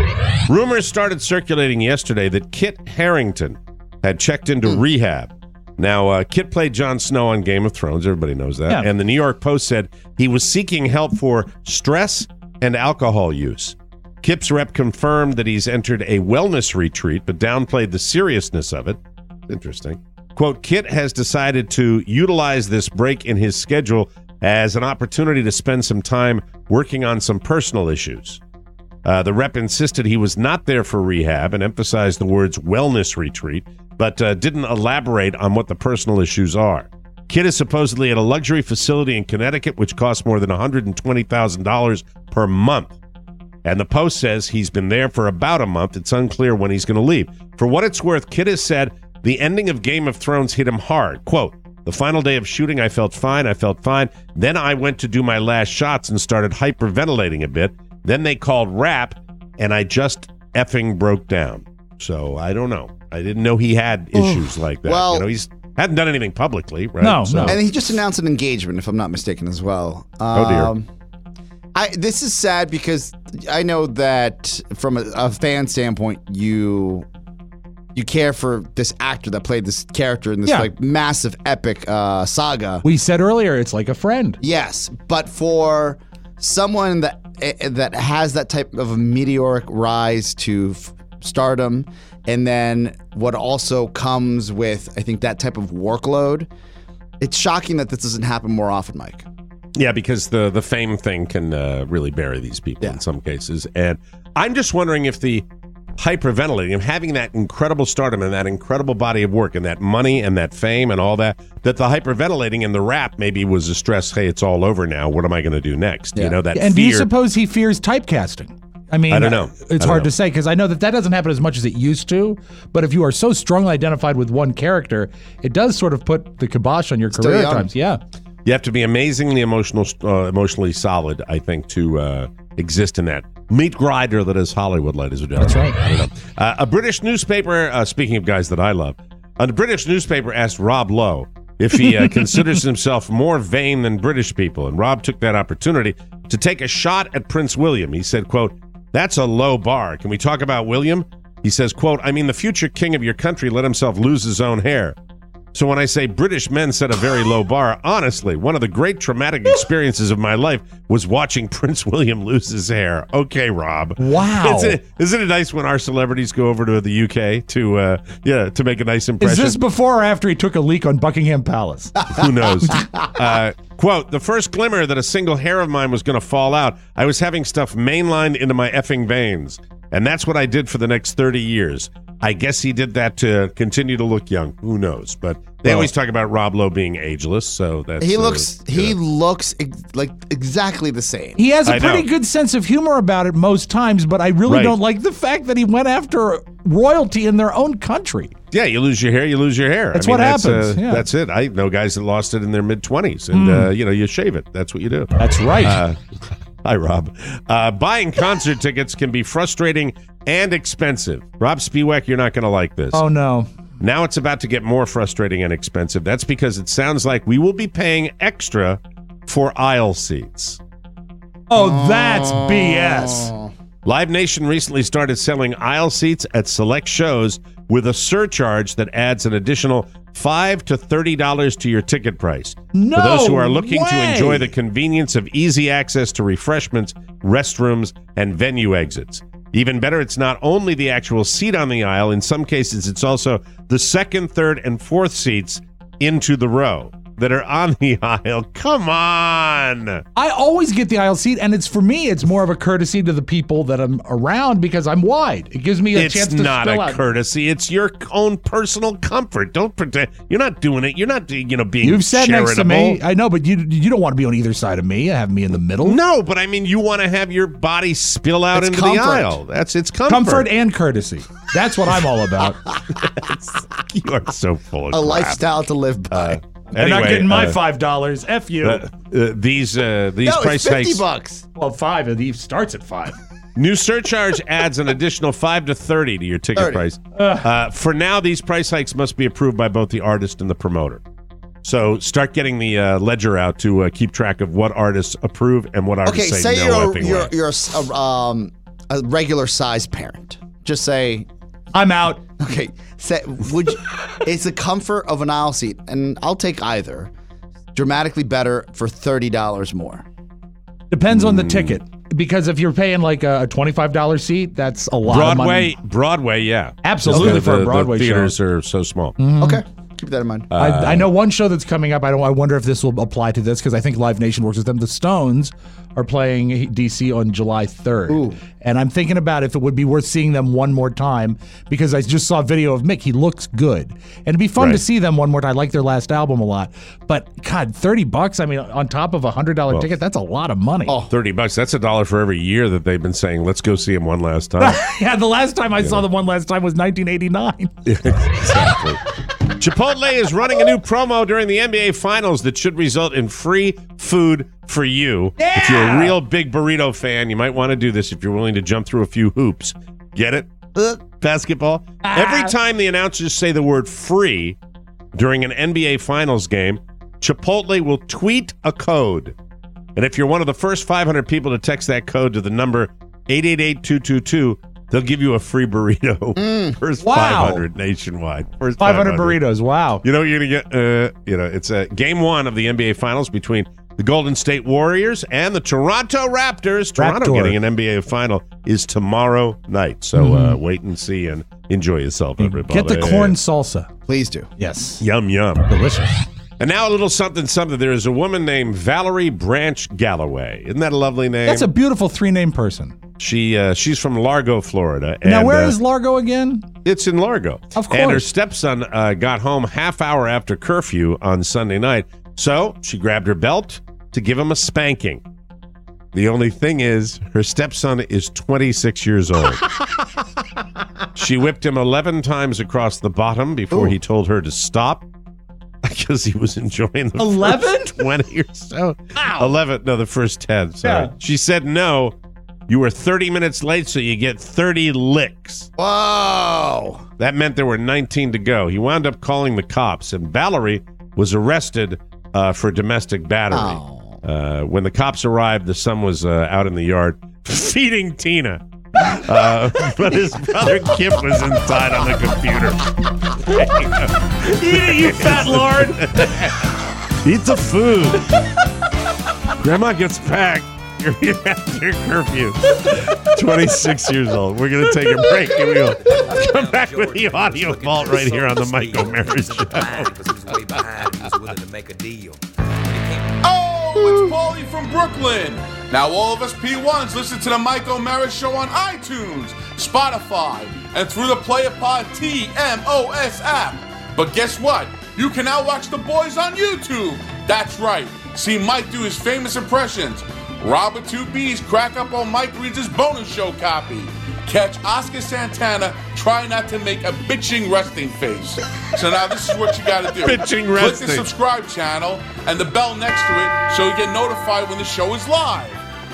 rumors started circulating yesterday that Kit Harington had checked into Hmm. rehab. Now, uh, Kit played Jon Snow on Game of Thrones. Everybody knows that. Yeah. And the New York Post said he was seeking help for stress and alcohol use. Kip's rep confirmed that he's entered a wellness retreat, but downplayed the seriousness of it. Interesting. Quote, Kit has decided to utilize this break in his schedule as an opportunity to spend some time working on some personal issues. Uh, the rep insisted he was not there for rehab and emphasized the words wellness retreat, but uh, didn't elaborate on what the personal issues are. Kit is supposedly at a luxury facility in Connecticut, which costs more than one hundred twenty thousand dollars per month. And the Post says he's been there for about a month. It's unclear when he's going to leave. For what it's worth, Kit has said the ending of Game of Thrones hit him hard. Quote, the final day of shooting, I felt fine. I felt fine. Then I went to do my last shots and started hyperventilating a bit. Then they called rap, and I just effing broke down. So I don't know. I didn't know he had issues like that. Well- you know, he's hadn't done anything publicly, right? No, So- no. And he just announced an engagement, if I'm not mistaken, as well. Oh, dear. Um, I this is sad because I know that from a, a fan standpoint, you you care for this actor that played this character in this Yeah. like massive epic uh, saga. We said earlier, it's like a friend. Yes, but for someone that eh, that has that type of a meteoric rise to f- stardom, and then what also comes with, I think, that type of workload, it's shocking that this doesn't happen more often, Mike. Yeah, because the the fame thing can uh, really bury these people in some cases. And I'm just wondering if the hyperventilating, of having that incredible stardom and that incredible body of work and that money and that fame and all that, that the hyperventilating and the rap maybe was a stress, hey, it's all over now. What am I going to do next? You know, that and do fear. you suppose he fears typecasting? I mean, I don't know. uh, It's I don't hard know. to say because I know that that doesn't happen as much as it used to. But if you are so strongly identified with one character, it does sort of put the kibosh on your Still career at young. times. Yeah. You have to be amazingly emotional, uh, emotionally solid, I think, to uh, exist in that meat grinder that is Hollywood, ladies and gentlemen. That's right. I don't know. Uh, a British newspaper, uh, speaking of guys that I love, a British newspaper asked Rob Lowe if he uh, considers himself more vain than British people, and Rob took that opportunity to take a shot at Prince William. He said, quote, that's a low bar. Can we talk about William? He says, quote, I mean, the future king of your country let himself lose his own hair. So when I say British men set a very low bar, honestly, one of the great traumatic experiences of my life was watching Prince William lose his hair. Okay, Rob. Wow. Isn't it, isn't it nice when our celebrities go over to the U K to, uh, yeah, to make a nice impression? Is this before or after he took a leak on Buckingham Palace? Who knows? Uh, quote, the first glimmer that a single hair of mine was going to fall out, I was having stuff mainlined into my effing veins. And that's what I did for the next thirty years. I guess he did that to continue to look young. Who knows? But they Well- always talk about Rob Lowe being ageless, so that's... He uh, looks he looks ex- like exactly the same. He has a I pretty know. good sense of humor about it most times, but I really Right. don't like the fact that he went after royalty in their own country. Yeah, you lose your hair, you lose your hair. That's I mean, what that's, happens, Uh, yeah. That's it. I know guys that lost it in their mid-twenties, and, Mm. uh, you know, you shave it. That's what you do. That's right. Uh, Hi, Rob. Uh, buying concert tickets can be frustrating and expensive. Rob Spiewak, you're not going to like this. Oh, no. Now it's about to get more frustrating and expensive. That's because it sounds like we will be paying extra for aisle seats. Oh, that's B S. Live Nation recently started selling aisle seats at select shows with a surcharge that adds an additional five to thirty dollars to your ticket price. No For those who are looking way. to enjoy the convenience of easy access to refreshments, restrooms, and venue exits. Even better, it's not only the actual seat on the aisle. In some cases, it's also the second, third, and fourth seats into the row that are on the aisle. Come on. I always get the aisle seat, and it's for me, it's more of a courtesy to the people that I'm around because I'm wide. It gives me a It's chance to not spill a out. courtesy. It's your own personal comfort. Don't pretend you're not doing it. You're not, you know, being You've sat next to charitable. me. I know, but you you don't want to be on either side of me. Have me in the middle. No, but I mean, you want to have your body spill out It's into comfort. the aisle. That's it's comfort. Comfort and courtesy. That's what I'm all about. You are so full of A crap. lifestyle to live by. They're not Anyway, getting my uh, five dollars. F you. Uh, uh, these uh, these No, price it's fifty hikes. bucks. Well, five of these starts at five. New surcharge adds an additional five to thirty to your ticket thirty. price. Uh, for now, these price hikes must be approved by both the artist and the promoter. So start getting the uh, ledger out to uh, keep track of what artists approve and what artists Okay, say, say no you're effing you're way. you're a, s- a, um, a regular sized parent. Just say I'm out. Okay, say would you, it's the comfort of an aisle seat, and I'll take either. Dramatically better for thirty dollars more. Depends on the ticket. Because if you're paying like a twenty-five dollars seat, that's a lot Broadway, of money. Broadway, yeah, Absolutely, The- for a the- Broadway the show. theaters are so small. Mhm. Okay, keep that in mind. I, I know one show that's coming up. I don't. I wonder if this will apply to this because I think Live Nation works with them. The Stones are playing D C on July third, Ooh. and I'm thinking about if it would be worth seeing them one more time because I just saw a video of Mick. He looks good, and it'd be fun to Right. see them one more time. I like their last album a lot, but God, thirty bucks. I mean, on top of a hundred dollar Well, ticket, that's a lot of money. Oh, thirty bucks. That's a dollar for every year that they've been saying, let's go see him one last time. Yeah, the last time I saw them one last time was nineteen eighty-nine. Exactly. Chipotle is running a new promo during the N B A Finals that should result in free food for you. Yeah! If you're a real big burrito fan, you might want to do this if you're willing to jump through a few hoops. Get it? Uh, basketball? Ah. Every time the announcers say the word free during an N B A Finals game, Chipotle will tweet a code. And if you're one of the first five hundred people to text that code to the number eight eight eight, two two two, they'll give you a free burrito. First Wow. five hundred nationwide. First five hundred burritos. Wow. You know what you're going to get? Uh, you know, it's a game one of the N B A Finals between the Golden State Warriors and the Toronto Raptors. Toronto Raptor. getting an N B A Final is tomorrow night. So uh, wait and see and enjoy yourself, everybody. Get the corn salsa. Please do. Yes. Yum, yum. Delicious. And now a little something, something. There is a woman named Valerie Branch Galloway. Isn't that a lovely name? That's a beautiful three name person. She uh, she's from Largo, Florida. Now, and, where uh, is Largo again? It's in Largo. Of And her course. stepson uh, got home half hour after curfew on Sunday night. So she grabbed her belt to give him a spanking. The only thing is, her stepson is twenty-six years old. She whipped him eleven times across the bottom before Ooh. he told her to stop because he was enjoying the eleven? first twenty or so. Ow. eleven, no, the first ten. Sorry. Yeah. She said no. You were thirty minutes late, so you get thirty licks. Whoa. That meant there were nineteen to go. He wound up calling the cops, and Valerie was arrested uh, for domestic battery. Oh. Uh, when the cops arrived, the son was uh, out in the yard feeding Tina. Uh, but his brother Kip was inside on the computer. Eat it, you fat lord. Eat the food. Grandma gets packed. You're after curfew. twenty-six years old. We're going to take a break and we'll come back with the audio vault right here on the Mike O'Mara Show. Oh, it's Paulie from Brooklyn. Now, all of us P ones listen to the Mike O'Mara Show on iTunes, Spotify, and through the PlayerPod T M O S app. But guess what? You can now watch the boys on YouTube. That's right. See Mike do his famous impressions. Robert two B's crack up on Mike Reads' bonus show copy. Catch Oscar Santana try not to make a bitching resting face. So now this is what you gotta do. Bitching Click resting. the subscribe channel and the bell next to it so you get notified when the show is live.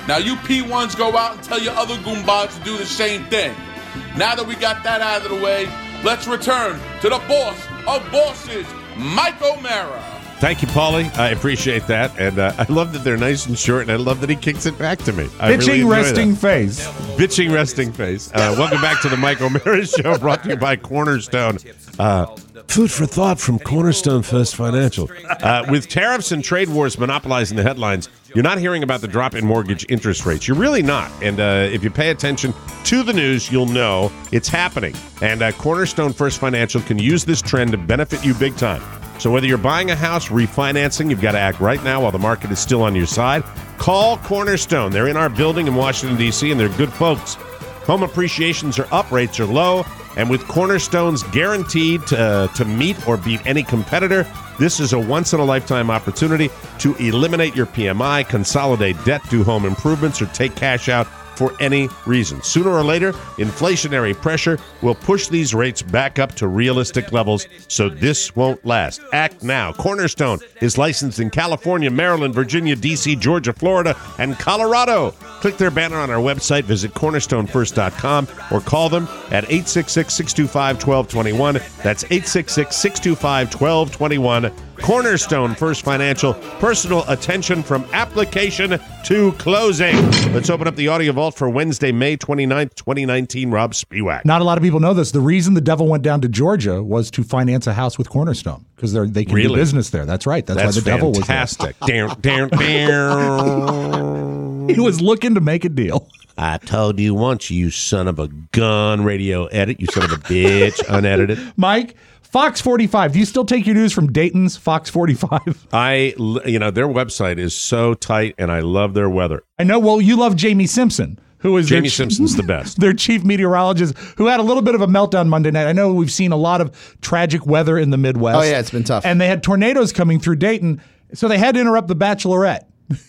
Now you P ones go out and tell your other Goombas to do the same thing. Now that we got that out of the way, let's return to the boss of bosses, Mike O'Mara. Thank you, Paulie. I appreciate that. And uh, I love that they're nice and short, and I love that he kicks it back to me. I Bitching really enjoy resting that. face. Bitching resting face. Uh, welcome back to the Mike O'Mara Show, brought to you by Cornerstone. Uh, food for thought from Cornerstone First Financial. Uh, with tariffs and trade wars monopolizing the headlines, you're not hearing about the drop in mortgage interest rates. You're really not. And uh, if you pay attention to the news, you'll know it's happening. And uh, Cornerstone First Financial can use this trend to benefit you big time. So whether you're buying a house, refinancing, you've got to act right now while the market is still on your side. Call Cornerstone. They're in our building in Washington, D C, and they're good folks. Home appreciations are up, rates are low, and with Cornerstone's guaranteed to, uh, to meet or beat any competitor, this is a once-in-a-lifetime opportunity to eliminate your P M I, consolidate debt, do home improvements, or take cash out for any reason. Sooner or later, inflationary pressure will push these rates back up to realistic levels, so this won't last. Act now. Cornerstone is licensed in California, Maryland, Virginia, D C, Georgia, Florida, and Colorado. Click their banner on our website, visit cornerstone first dot com, or call them at eight six six, six two five, one two two one. That's eight six six, six two five, one two two one. Cornerstone First Financial, personal attention from application to closing. Let's open up the audio vault for Wednesday, May twenty-ninth, twenty nineteen. Rob Spiewak. Not a lot of people know this. The reason the devil went down to Georgia was to finance a house with Cornerstone because they they can Really? do business there. That's right. That's, That's why the devil was fantastic. there. Down, down, down. He was looking to make a deal. I told you once, you son of a gun, radio edit, you son of a bitch, unedited. Mike, Fox forty-five. Do you still take your news from Dayton's Fox forty-five? I, you know, their website is so tight, and I love their weather. I know. Well, you love Jamie Simpson, who is Jamie their, Simpson's the best. Their chief meteorologist, who had a little bit of a meltdown Monday night. I know we've seen a lot of tragic weather in the Midwest. Oh, yeah, it's been tough. And they had tornadoes coming through Dayton, so they had to interrupt The Bachelorette.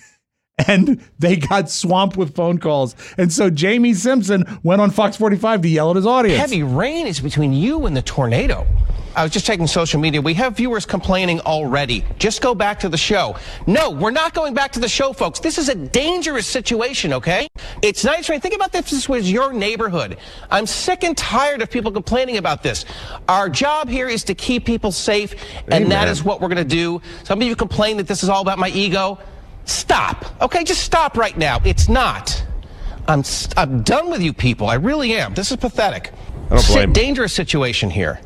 And they got swamped with phone calls. And so Jamie Simpson went on Fox forty-five to yell at his audience. Heavy rain is between you and the tornado. I was just checking social media. We have viewers complaining already. Just go back to the show. No, we're not going back to the show, folks. This is a dangerous situation, okay? It's nice rain. Think about this. This was your neighborhood. I'm sick and tired of people complaining about this. Our job here is to keep people safe, and Amen. that is what we're going to do. Some of you complain that this is all about my ego. Stop. Okay, just stop right now. It's not. I'm st- I'm done with you people. I really am. This is pathetic. I don't blame Si- dangerous situation here.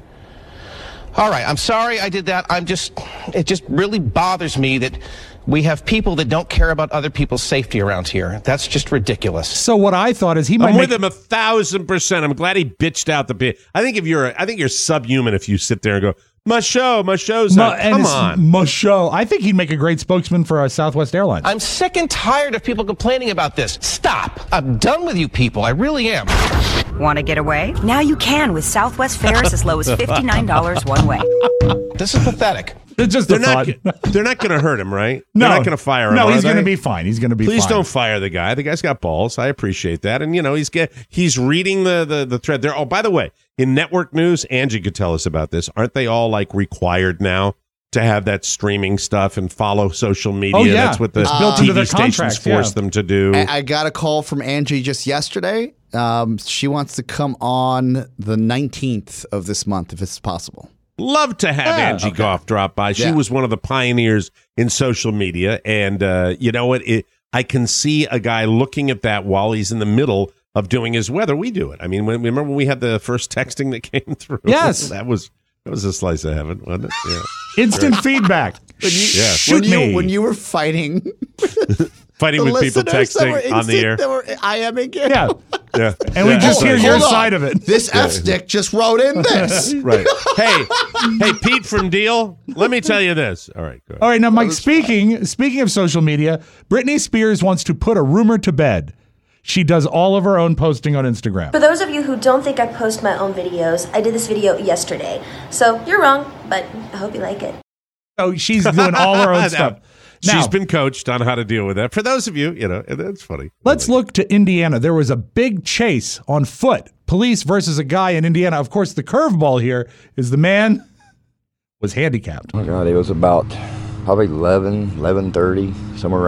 All right, I'm sorry I did that. I'm just, it just really bothers me that we have people that don't care about other people's safety around here. That's just ridiculous. So what I thought is he might I'm make, with him a thousand percent. I'm glad he bitched out the bit. I think if you're, I think you're subhuman if you sit there and go, my show, my show's Ma- on. and Come it's on. my show. I think he'd make a great spokesman for uh, Southwest Airlines. I'm sick and tired of people complaining about this. Stop. I'm done with you people. I really am. Want to get away? Now you can with Southwest fares as low as fifty-nine dollars one way. This is pathetic. It's just they're a not. thought. They're not going to hurt him, right? No. They're not going to fire him. No, are he's going to they? be fine. He's going to be Please fine. don't fire the guy. The guy's got balls. I appreciate that. And, you know, he's get, he's reading the, the, the thread there. Oh, by the way, in network news, Angie could tell us about this. Aren't they all, like, required now to have that streaming stuff and follow social media? Oh, yeah. That's what the It's built T into V their stations contracts, force yeah. them to do. I, I got a call from Angie just yesterday. Um, she wants to come on the nineteenth of this month, if it's possible. Love to have Yeah, Angie okay. Goff drop by. She Yeah. was one of the pioneers in social media. And uh, you know what? It, I can see a guy looking at that while he's in the middle of doing his weather. We do it. I mean, when, remember when we had the first texting that came through? Yes. that was that was a slice of heaven, wasn't it? Yeah. Instant feedback. When you, Yeah. when Shoot you, me. when you were fighting, Fighting the with people listeners that were texting on the instant- air. that were IMing you. Yeah. Yeah. And we Yeah. just hear Hold your on. side of it. This F stick just wrote in this. Right. Hey, hey, Pete from Deal, let me tell you this. All right, go ahead. All right, now, Mike, speaking speaking of social media, Britney Spears wants to put a rumor to bed. She does all of her own posting on Instagram. For those of you who don't think I post my own videos, I did this video yesterday. So you're wrong, but I hope you like it. So she's doing all her own Now, stuff. She's Now, been coached on how to deal with that. For those of you, you know, that's funny. let's look to Indiana. There was a big chase on foot. Police versus a guy in Indiana. Of course, the curveball here is the man was handicapped. Oh God, it was about probably eleven, eleven thirty, somewhere around there.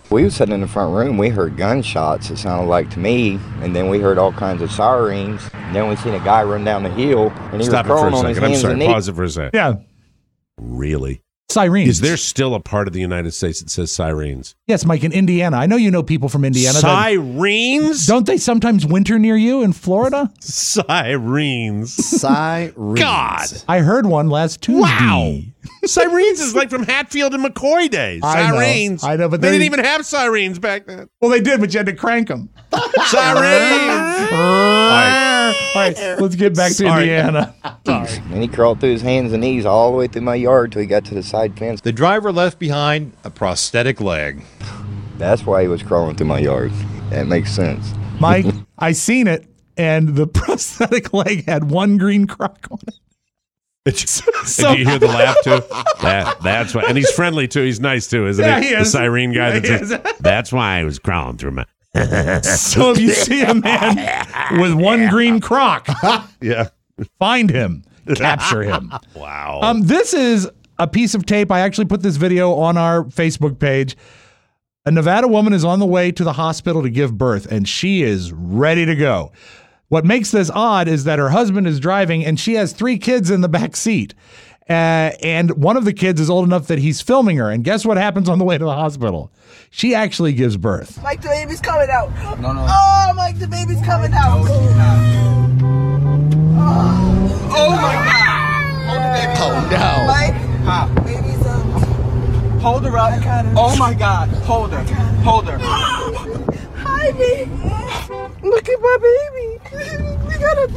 We was sitting in the front room. We heard gunshots, it sounded like to me, and then we heard all kinds of sirens. And then we seen a guy run down the hill, and he Stop was it for a crawling on his second. I'm hands sorry. and knees. Pause it for a second. Yeah. Really? Sirens. Is there still a part of the United States that says sirens? Yes, Mike, in Indiana. I know you know people from Indiana. Sirens? That, don't they sometimes winter near you in Florida? Sirens. Sirens. God. I heard one last Tuesday. Wow. Sirens is like from Hatfield and McCoy days. I know. Sirens. I know, but they they- didn't even have sirens back then. Well, they did, but you had to crank them. Sirens. All right, let's get back to Sorry. Indiana. And he crawled through his hands and knees all the way through my yard till he got to the side fence. The driver left behind a prosthetic leg. That's why he was crawling through my yard. That makes sense. Mike, I seen it, and the prosthetic leg had one green crock on it. So, and do you hear the laugh too? That that's why, and he's friendly too. He's nice too, isn't Yeah, he? he The is. siren guy. Yeah, That he says, is. that's why I was crawling through my. So if you see a man with one green crock, yeah, find him, capture him. Wow. Um, this is a piece of tape. I actually put this video on our Facebook page. A Nevada woman is on the way to the hospital to give birth, and she is ready to go. What makes this odd is that her husband is driving, and she has three kids in the back seat. Uh, and one of the kids is old enough that he's filming her. And guess what happens on the way to the hospital? She actually gives birth. Mike, the baby's coming out. No, no. Oh, Mike, the baby's coming out. Oh, oh my God. Hold the baby. Oh, no. Mike, huh. Baby's up. Hold her up. Oh my God. Hold her. Hold her. Hi, baby. Look at my baby. We got a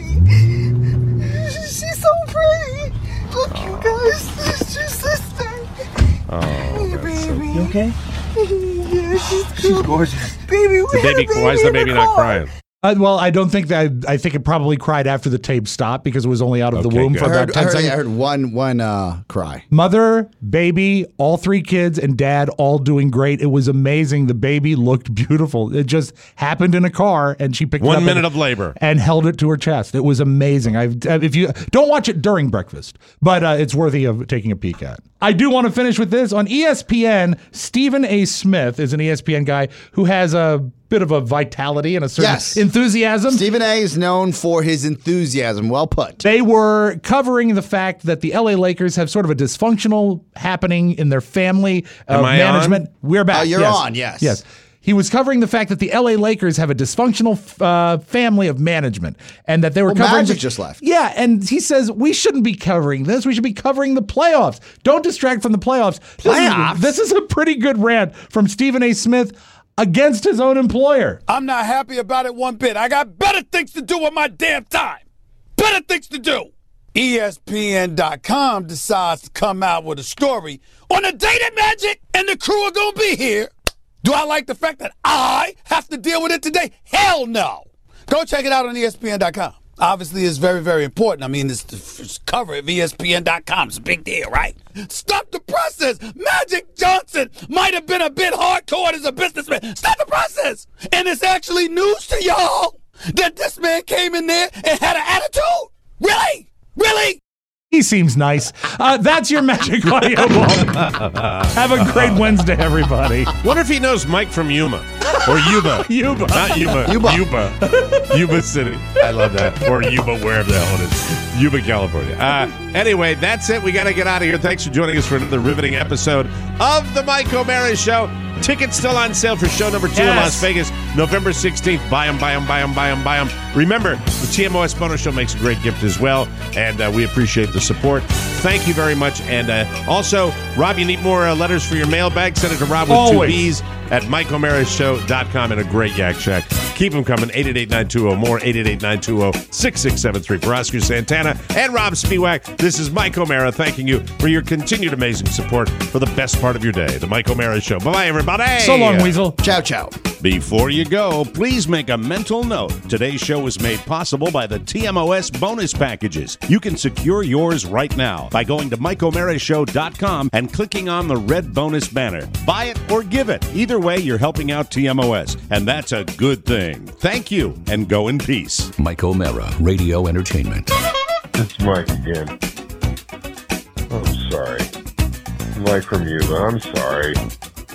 baby. She's so pretty. Look, you guys. It's your sister. Oh, Hey, baby. You okay? Yeah, she's cool. She's gorgeous. Baby, we The had a baby. baby Why is the in baby not car. crying? Uh, well, I don't think that. I think it probably cried after the tape stopped because it was only out of the Okay, womb good. for I about heard, ten I heard, seconds. I heard one one uh, cry. Mother, baby, all three kids, and dad all doing great. It was amazing. The baby looked beautiful. It just happened in a car, and she picked it One up minute and, of labor. and held it to her chest. It was amazing. I've, if you don't watch it during breakfast, but uh, it's worthy of taking a peek at. I do want to finish with this on E S P N. Stephen A. Smith is an E S P N guy who has a bit of a vitality and a certain Yes. enthusiasm. Stephen A. is known for his enthusiasm. Well put. They were covering the fact that the L A Lakers have sort of a dysfunctional happening in their family of Am I management. on? We're back. Oh, you're yes. on, yes. Yes. He was covering the fact that the L A Lakers have a dysfunctional uh, family of management, and that they were Well, covering. Magic the- just left. Yeah, and he says we shouldn't be covering this. We should be covering the playoffs. Don't distract from the playoffs. This is- Playoffs? This is, a pretty good rant from Stephen A. Smith against his own employer. I'm not happy about it one bit. I got better things to do with my damn time. Better things to do. E S P N dot com decides to come out with a story on the day that Magic and the crew are going to be here. Do I like the fact that I have to deal with it today? Hell no. Go check it out on E S P N dot com. Obviously, it's very, very important. I mean, it's the f- cover of E S P N dot com. It's a big deal, right? Stop the process. Magic Johnson might have been a bit hardcore as a businessman. Stop the process. And it's actually news to y'all that this man came in there and had an attitude. Really? Really? He seems nice. Uh, that's your Magic Audio Bowl. Have a great Wednesday, everybody. Wonder if he knows Mike from Yuma or Yuba. Yuba. Not Yuma. Yuba. Yuba. Yuba City. I love that. Or Yuba, wherever the hell it is. Yuba, California. Uh, anyway, that's it. We got to get out of here. Thanks for joining us for another riveting episode of The Mike O'Mara Show. Tickets still on sale for show number two Yes. in Las Vegas, November sixteenth. Buy them, buy them, buy them, buy them, buy them. Remember, the T M O S Bonus Show makes a great gift as well, and uh, we appreciate the support. Thank you very much. And uh, also, Rob, you need more uh, letters for your mailbag? Send it to Rob with Always. two B's at Mike O'Mara Show dot com and a great Yak Shack. Keep them coming. eight eight eight, nine two zero, more. eight eight eight, nine two zero, six six seven three. For Oscar Santana and Rob Spiewak, this is Mike O'Mara thanking you for your continued amazing support for the best part of your day. The Mike O'Mara Show. Bye-bye, everybody. So long, Weasel. Ciao, ciao. Before you go, please make a mental note. Today's show was made possible by the T M O S bonus packages. You can secure yours right now by going to Mike O'Mara Show dot com and clicking on the red bonus banner. Buy it or give it. Either way, you're helping out T M O S, and that's a good thing. Thank you, and go in peace. Mike O'Mara, Radio Entertainment. It's Mike again. I'm sorry. Mike from Yuma, I'm sorry.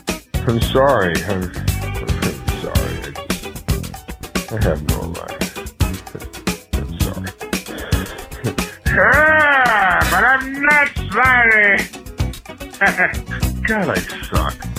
I'm sorry. I'm, I'm sorry. I, just, I have no life. I'm sorry. Ah, but I'm not sorry. God, I suck.